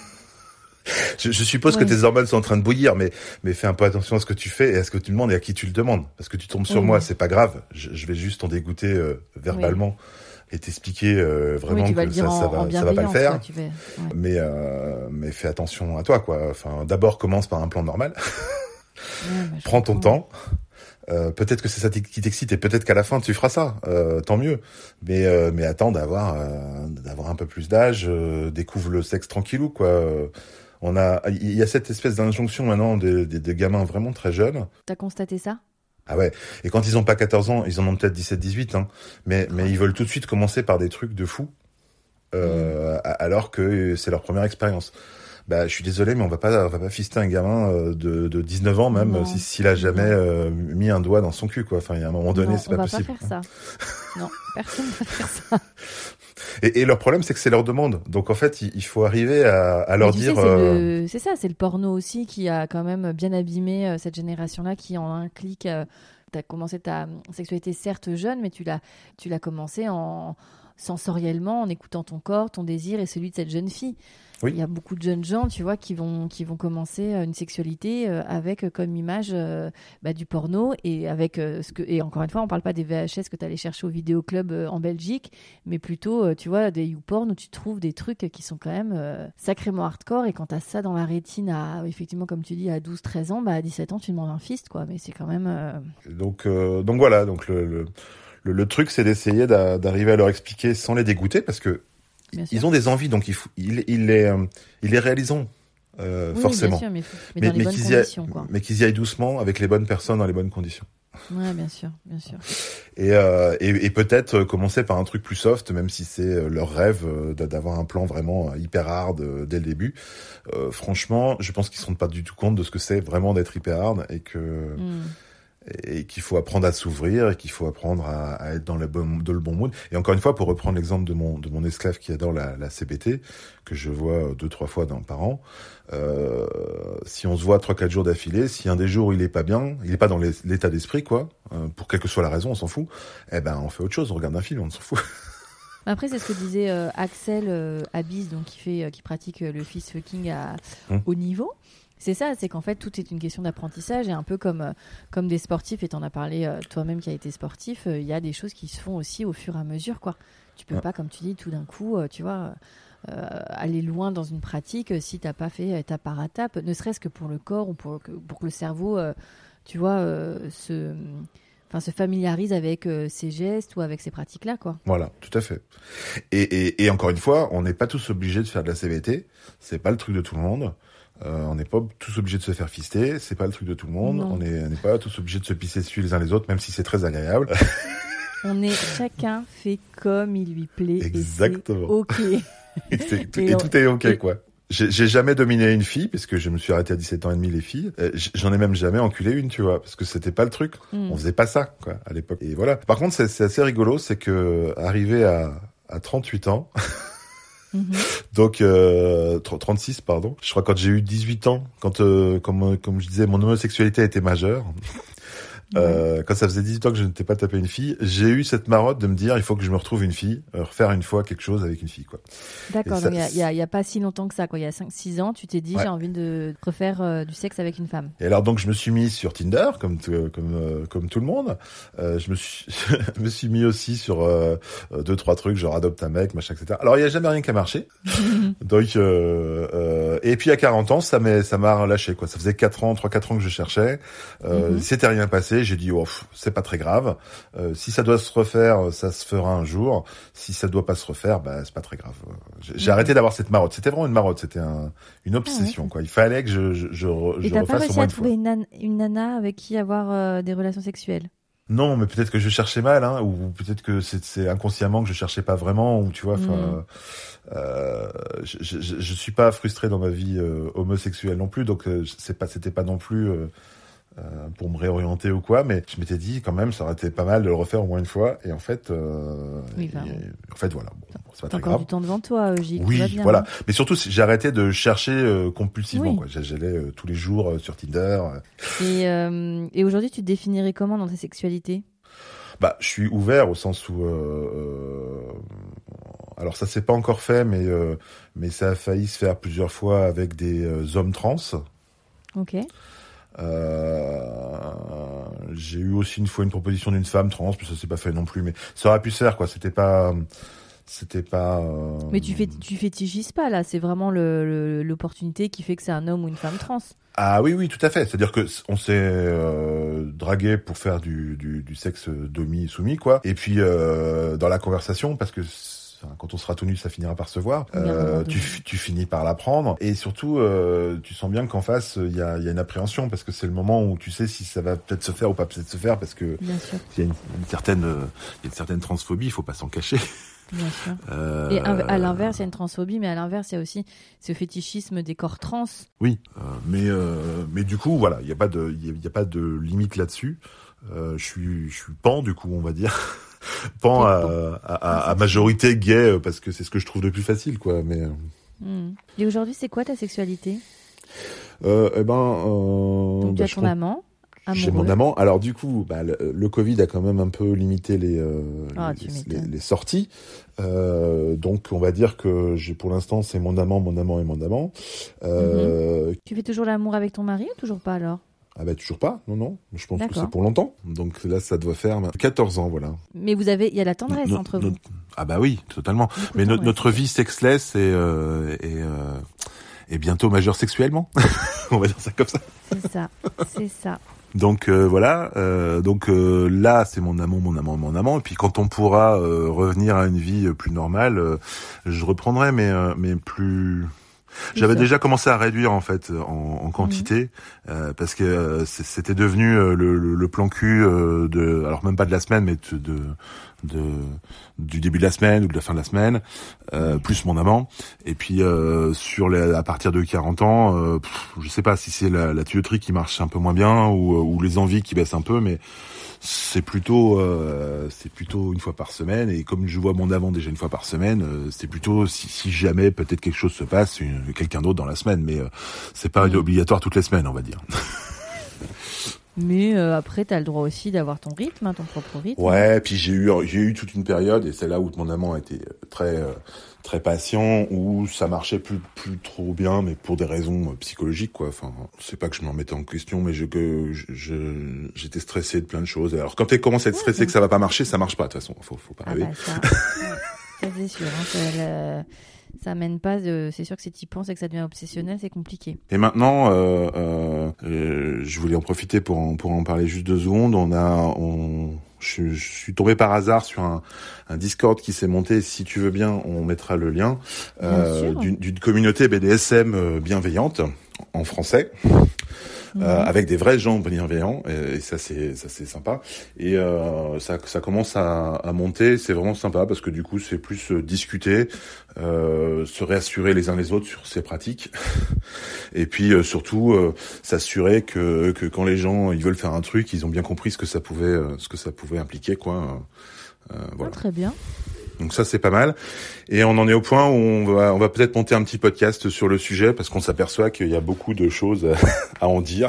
je, je suppose ouais. que tes hormones sont en train de bouillir, mais, mais fais un peu attention à ce que tu fais et à ce que tu demandes et à qui tu le demandes. Parce que tu tombes sur oui, moi, oui. c'est pas grave. Je, je vais juste t'en dégoûter, euh, verbalement. Oui. Et t'expliquer euh, vraiment oui, que ça, en, ça va, ça va pas le faire. Quoi, tu vas... ouais. Mais euh, mais fais attention à toi, quoi. Enfin, d'abord commence par un plan normal. Ouais, bah, prends ton temps. Euh, peut-être que c'est ça qui t'excite et peut-être qu'à la fin tu feras ça. Euh, tant mieux. Mais euh, mais attends d'avoir euh, d'avoir un peu plus d'âge. Euh, découvre le sexe tranquillou, quoi. On a il y a cette espèce d'injonction maintenant des, des, des gamins vraiment très jeunes. T'as constaté ça ? Ah ouais, et quand ils ont pas quatorze ans, ils en ont peut-être dix-sept dix-huit, hein. Mais, mais ils veulent tout de suite commencer par des trucs de fou, euh, mmh. alors que c'est leur première expérience. Bah, je suis désolé, mais on va pas, on va pas fister un gamin de, de dix-neuf ans, même, non. si, s'il a jamais euh, mis un doigt dans son cul, quoi. Enfin, il y a un moment donné, non, c'est pas possible. On va pas faire ça. Non, personne va faire ça. Et, et leur problème, c'est que c'est leur demande. Donc, en fait, il, il faut arriver à, à leur tu dire... sais, c'est, euh... le... c'est ça, c'est le porno aussi qui a quand même bien abîmé euh, cette génération-là, qui en un clic... Euh, tu as commencé ta sexualité certes jeune, mais tu l'as, tu l'as commencé en, sensoriellement, en écoutant ton corps, ton désir et celui de cette jeune fille. Oui. Il y a beaucoup de jeunes gens, tu vois, qui vont, qui vont commencer une sexualité avec comme image euh, bah, du porno et avec euh, ce que, et encore une fois, on parle pas des V H S que tu allais chercher au vidéoclub euh, en Belgique, mais plutôt, euh, tu vois, des YouPorn où tu trouves des trucs qui sont quand même euh, sacrément hardcore, et quand tu as ça dans la rétine à, effectivement, comme tu dis, à douze treize ans, bah, à dix-sept ans, tu demandes un fist, quoi, mais c'est quand même... Euh... Donc, euh, donc voilà, donc le, le, le, le truc, c'est d'essayer d'a, d'arriver à leur expliquer sans les dégoûter, parce que ils ont des envies, donc il faut, il, il les, euh, il les réalisons euh, oui, forcément. Bien sûr, mais, mais, mais, dans les mais bonnes qu'ils conditions, aillent, quoi. Mais qu'ils y aillent doucement, avec les bonnes personnes, dans les bonnes conditions. Ouais, bien sûr, bien sûr. Et, euh, et, et peut-être commencer par un truc plus soft, même si c'est leur rêve d'avoir un plan vraiment hyper hard dès le début. Euh, franchement, je pense qu'ils se rendent pas du tout compte de ce que c'est vraiment d'être hyper hard, et que mm. et qu'il faut apprendre à s'ouvrir, et qu'il faut apprendre à, à être dans le bon, dans le bon mood. Et encore une fois, pour reprendre l'exemple de mon, de mon esclave qui adore la, la C B T, que je vois deux, trois fois dans, par an, euh, si on se voit trois, quatre jours d'affilée, si un des jours il est pas bien, il est pas dans les, l'état d'esprit, quoi, euh, pour quelle que soit la raison, on s'en fout, eh ben, on fait autre chose, on regarde un film, on s'en fout. Après, c'est ce que disait euh, Axel euh, Abyss, donc qui fait, euh, qui pratique euh, le fist fucking à hum. haut niveau. C'est ça, c'est qu'en fait, tout est une question d'apprentissage, et un peu comme, euh, comme des sportifs, et t'en as parlé euh, toi-même qui a été sportif, il euh, y a des choses qui se font aussi au fur et à mesure, quoi. Tu peux ouais. pas, comme tu dis, tout d'un coup, euh, tu vois, euh, aller loin dans une pratique euh, si t'as pas fait étape par étape, ne serait-ce que pour le corps, ou pour que, pour que le cerveau, euh, tu vois, euh, se... Enfin, se familiarise avec euh, ces gestes ou avec ces pratiques-là, quoi. Voilà, tout à fait. Et, et, et encore une fois, on n'est pas tous obligés de faire de la C B T, c'est pas le truc de tout le monde. Euh, on n'est pas tous obligés de se faire fister, c'est pas le truc de tout le monde. Non. On n'est on n'est pas tous obligés de se pisser dessus les uns les autres, même si c'est très agréable. On est chacun fait comme il lui plaît. Exactement. Et c'est ok. et, c'est, tout, et, et on, tout est ok, et... quoi. J'ai, j'ai jamais dominé une fille, parce que je me suis arrêté à dix-sept ans et demi, les filles. Euh, j'en ai même jamais enculé une, tu vois, parce que c'était pas le truc. Mm. On faisait pas ça, quoi, à l'époque. Et voilà. Par contre, c'est, c'est assez rigolo, c'est que, arrivé à, à trente-huit ans, mm-hmm. donc, euh, trente-six, pardon. Je crois quand j'ai eu dix-huit ans, quand, euh, comme, comme je disais, mon homosexualité a été majeure. Euh, quand ça faisait dix-huit ans que je n'étais pas tapé une fille, j'ai eu cette marotte de me dire il faut que je me retrouve une fille, euh, refaire une fois quelque chose avec une fille, quoi. D'accord, ça, donc il y, y, y a pas si longtemps que ça, quoi. Il y a cinq six ans, tu t'es dit ouais. j'ai envie de refaire euh, du sexe avec une femme. Et alors donc je me suis mis sur Tinder, comme t- comme euh, comme tout le monde. Euh, je me suis je me suis mis aussi sur euh, deux trois trucs genre adopte un mec, machin, et cetera. Alors il y a jamais rien qui a marché. donc euh, euh, et puis à quarante ans, ça m'a ça m'a relâché, quoi. Ça faisait quatre ans, trois quatre ans que je cherchais. Euh, mm-hmm. C'était rien passé. J'ai dit oh c'est pas très grave. Euh, si ça doit se refaire, ça se fera un jour. Si ça doit pas se refaire, bah c'est pas très grave. J'ai, j'ai arrêté d'avoir cette marotte. C'était vraiment une marotte. C'était un, une obsession, ah ouais. quoi. Il fallait que je je, je, je Et t'as refasse pas réussi au moins à une trouver fois. Une, nan- une nana avec qui avoir euh, des relations sexuelles? Non, mais peut-être que je cherchais mal, hein, ou peut-être que c'est, c'est inconsciemment que je cherchais pas vraiment, ou tu vois. Enfin, mmh. euh, je, je, je suis pas frustré dans ma vie euh, homosexuelle non plus, donc euh, c'est pas, c'était pas non plus. Euh, Euh, pour me réorienter ou quoi, mais je m'étais dit quand même ça aurait été pas mal de le refaire au moins une fois, et en fait euh, oui, bah, et, en fait voilà, bon, c'est pas t'as très encore grave. Du temps devant toi, Gilles. Oui, va bien, voilà, hein. Mais surtout j'ai arrêté de chercher euh, compulsivement, oui. quoi. J'allais euh, tous les jours euh, sur Tinder. Et, euh, et aujourd'hui tu te définirais comment dans ta sexualité? Bah, je suis ouvert au sens où, euh, euh, alors ça s'est pas encore fait, mais euh, mais ça a failli se faire plusieurs fois avec des euh, hommes trans. Ok. Euh, j'ai eu aussi une fois une proposition d'une femme trans, puis ça s'est pas fait non plus, mais ça aurait pu se faire, quoi. C'était pas, c'était pas. Euh... Mais tu fais, tu fétichises pas là. C'est vraiment le, le, l'opportunité qui fait que c'est un homme ou une femme trans. Ah oui, oui, tout à fait. C'est-à-dire que on s'est euh, dragué pour faire du, du, du sexe domi soumis, quoi. Et puis euh, dans la conversation, parce que quand on sera tout nu, ça finira par se voir. Euh, tu, tu finis par l'apprendre, et surtout, euh, tu sens bien qu'en face, il y a, y a une appréhension, parce que c'est le moment où tu sais si ça va peut-être se faire ou pas peut-être se faire, parce que il y a une, une certaine, il y a une certaine transphobie, il faut pas s'en cacher. Bien sûr. Euh, et à l'inverse, il y a une transphobie, mais à l'inverse, il y a aussi ce fétichisme des corps trans. Oui, euh, mais euh, mais du coup, voilà, il y a pas de, il y, y a pas de limite là-dessus. Euh, je suis, je suis pan, du coup, on va dire. Pan à, à, à, à majorité gay, parce que c'est ce que je trouve de plus facile, quoi. Mais mmh. Et aujourd'hui, c'est quoi ta sexualité? euh, Eh ben, euh, donc tu bah, as ton compte... amant. Amoureux. J'ai mon amant. Alors du coup, bah, le, le Covid a quand même un peu limité les euh, oh, les, les, les sorties. Euh, donc on va dire que j'ai pour l'instant c'est mon amant, mon amant et mon amant. Euh, mmh. Tu fais toujours l'amour avec ton mari ou toujours pas alors? Ah bah toujours pas, non, non. Je pense D'accord. que c'est pour longtemps. Donc là, ça doit faire quatorze ans, voilà. Mais vous avez, il y a la tendresse no, entre no, vous. Ah bah oui, totalement. Mais no, notre vie sexless est, euh, est, euh, est bientôt majeure sexuellement. On va dire ça comme ça. C'est ça, c'est ça. Donc euh, voilà, euh, donc euh, là c'est mon amant, mon amant, mon amant. Et puis quand on pourra euh, revenir à une vie plus normale, euh, je reprendrai, mais euh, mais plus... J'avais sûr. déjà commencé à réduire en fait en, en quantité mmh. euh, parce que euh, c'était devenu euh, le, le, le plan cul euh, de, alors même pas de la semaine, mais de, de, de du début de la semaine ou de la fin de la semaine, euh, plus mon amant. Et puis euh, sur les, à partir de quarante ans, euh, pff, je sais pas si c'est la, la tuyauterie qui marche un peu moins bien ou, ou les envies qui baissent un peu, mais c'est plutôt euh, c'est plutôt une fois par semaine, et comme je vois mon amant déjà une fois par semaine, euh, c'est plutôt si, si jamais peut-être quelque chose se passe, une, quelqu'un d'autre dans la semaine, mais euh, c'est pas mmh. obligatoire toutes les semaines, on va dire. Mais euh, après, t'as le droit aussi d'avoir ton rythme, hein, ton propre rythme. Ouais, puis j'ai eu j'ai eu toute une période, et c'est là où mon amant était très euh, très patient, où ça marchait plus plus trop bien, mais pour des raisons euh, psychologiques, quoi. Enfin, c'est pas que je m'en mettais en question, mais je que je, je j'étais stressé de plein de choses. Alors quand tu commences à être stressé, ouais, que ça va pas marcher, ça marche pas de toute façon. Faut faut pas rêver. Ah bah, ça, ça c'est sûr. Hein, ça, le... ça mène pas. De... C'est sûr que si tu y penses et que ça devient obsessionnel, c'est compliqué. Et maintenant, euh, euh, euh, je voulais en profiter pour en, pour en parler juste deux secondes. On a, on, je, je suis tombé par hasard sur un, un Discord qui s'est monté. Si tu veux bien, on mettra le lien euh, d'une, d'une communauté B D S M bienveillante en français. Euh, mmh. Avec des vrais gens bienveillants, et, et ça c'est ça c'est sympa, et euh, ça ça commence à, à monter. C'est vraiment sympa parce que du coup c'est plus euh, discuter, euh, se réassurer les uns les autres sur ces pratiques, et puis euh, surtout euh, s'assurer que que quand les gens ils veulent faire un truc, ils ont bien compris ce que ça pouvait euh, ce que ça pouvait impliquer, quoi. Euh, voilà. Oh, très bien. Donc ça c'est pas mal, et on en est au point où on va on va peut-être monter un petit podcast sur le sujet, parce qu'on s'aperçoit qu'il y a beaucoup de choses à en dire.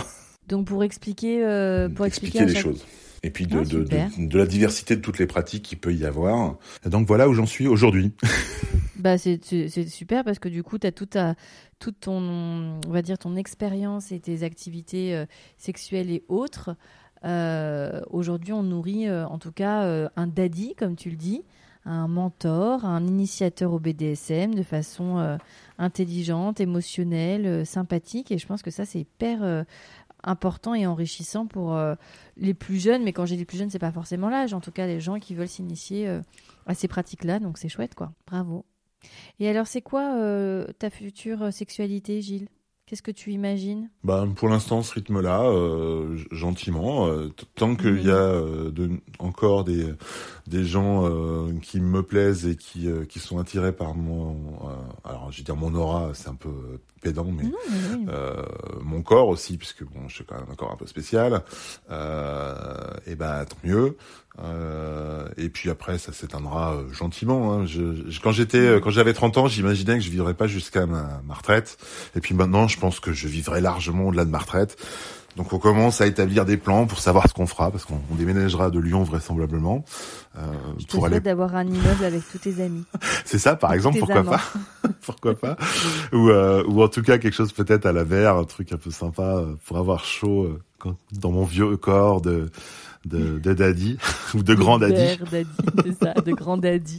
Donc pour expliquer, euh, pour expliquer, expliquer les chaque... choses. Et puis de, ah, de, de, de la diversité de toutes les pratiques qu'il peut y avoir. Et donc voilà où j'en suis aujourd'hui. Bah c'est, c'est, c'est super parce que du coup, tu as toute, ta, toute ton, on va dire, ton expérience et tes activités euh, sexuelles et autres. Euh, aujourd'hui, on nourrit euh, en tout cas euh, un daddy, comme tu le dis, un mentor, un initiateur au B D S M de façon euh, intelligente, émotionnelle, euh, sympathique. Et je pense que ça, c'est hyper... Euh, important et enrichissant pour euh, les plus jeunes, mais quand j'ai les plus jeunes, c'est pas forcément l'âge, en tout cas les gens qui veulent s'initier euh, à ces pratiques-là, donc c'est chouette quoi, bravo. Et alors c'est quoi euh, ta future sexualité, Gilles ? Qu'est-ce que tu imagines ? Bah, pour l'instant, ce rythme-là, euh, gentiment, euh, t- tant qu'il mmh. y a euh, de, encore des des gens euh, qui me plaisent et qui euh, qui sont attirés par mon, euh, alors je vais dire mon aura, c'est un peu pédant, mais mmh, oui. euh, mon corps aussi, puisque bon, je suis quand même un corps un peu spécial, euh, et bah tant mieux. Euh, et puis après, ça s'éteindra euh, gentiment. Hein. Je, je, quand j'étais, euh, quand j'avais trente ans, j'imaginais que je vivrais pas jusqu'à ma, ma retraite. Et puis maintenant, je pense que je vivrai largement au-delà de ma retraite. Donc on commence à établir des plans pour savoir ce qu'on fera, parce qu'on on déménagera de Lyon vraisemblablement. Euh, je te pour souhaite aller... d'avoir un immeuble avec tous tes amis. C'est ça, par exemple, pourquoi pas, pourquoi pas, ou euh, ou en tout cas quelque chose peut-être à la verre, un truc un peu sympa pour avoir chaud euh, quand, dans mon vieux corps de de, de daddy ou de grand daddy. daddy, c'est ça, de grand daddy.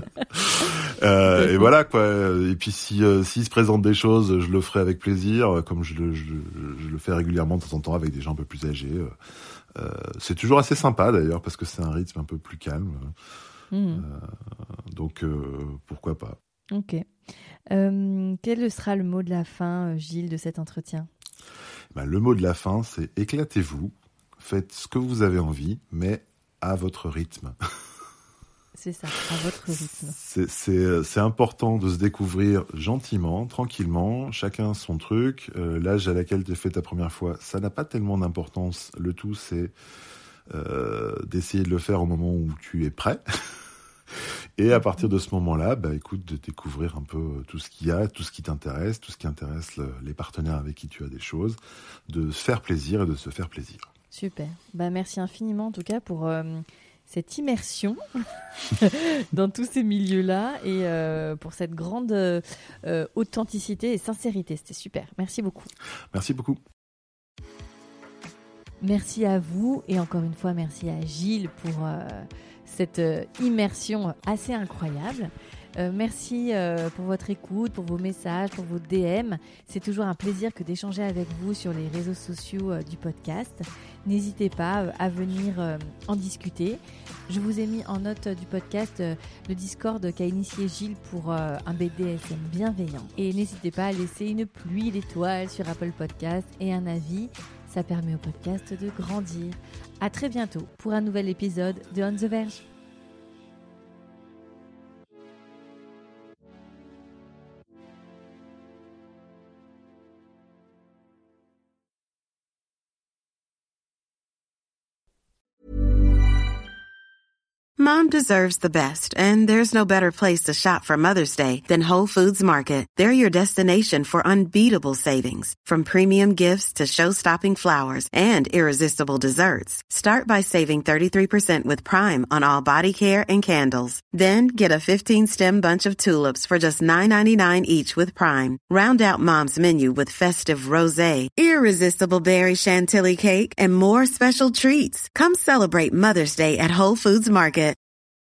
euh, et voilà quoi. Et puis si euh, s'il se présente des choses, je le ferai avec plaisir, comme je le je, je le fais régulièrement de temps en temps avec des gens un peu plus âgés. Euh, c'est toujours assez sympa d'ailleurs parce que c'est un rythme un peu plus calme. Mmh. Euh, donc euh, pourquoi pas. Ok. Euh, quel sera le mot de la fin, Gilles, de cet entretien ? Ben, le mot de la fin, c'est éclatez-vous, faites ce que vous avez envie, mais à votre rythme. C'est ça, à votre rythme. C'est, c'est, c'est important de se découvrir gentiment, tranquillement, chacun son truc. Euh, l'âge à laquelle tu fais ta première fois, ça n'a pas tellement d'importance. Le tout, c'est euh, d'essayer de le faire au moment où tu es prêt. Et à partir de ce moment-là, bah, écoute, de découvrir un peu tout ce qu'il y a, tout ce qui t'intéresse, tout ce qui intéresse le, les partenaires avec qui tu as des choses, de se faire plaisir et de se faire plaisir. Super. Bah, merci infiniment en tout cas pour... Euh... cette immersion dans tous ces milieux-là et euh, pour cette grande euh, authenticité et sincérité. C'était super. Merci beaucoup. Merci beaucoup. Merci à vous et encore une fois, merci à Gilles pour euh, cette euh, immersion assez incroyable. Euh, merci euh, pour votre écoute, pour vos messages, pour vos D M. C'est toujours un plaisir que d'échanger avec vous sur les réseaux sociaux euh, du podcast. N'hésitez pas euh, à venir euh, en discuter. Je vous ai mis en note euh, du podcast euh, le Discord qu'a initié Gilles pour euh, un B D S M bienveillant. Et n'hésitez pas à laisser une pluie d'étoiles sur Apple Podcast et un avis. Ça permet au podcast de grandir. À très bientôt pour un nouvel épisode de On the Verge. Mom deserves the best, and there's no better place to shop for Mother's Day than Whole Foods Market. They're your destination for unbeatable savings, from premium gifts to show-stopping flowers and irresistible desserts. Start by saving thirty-three percent with Prime on all body care and candles. Then get a fifteen-stem bunch of tulips for just nine ninety-nine each with Prime. Round out Mom's menu with festive rosé, irresistible berry chantilly cake, and more special treats. Come celebrate Mother's Day at Whole Foods Market.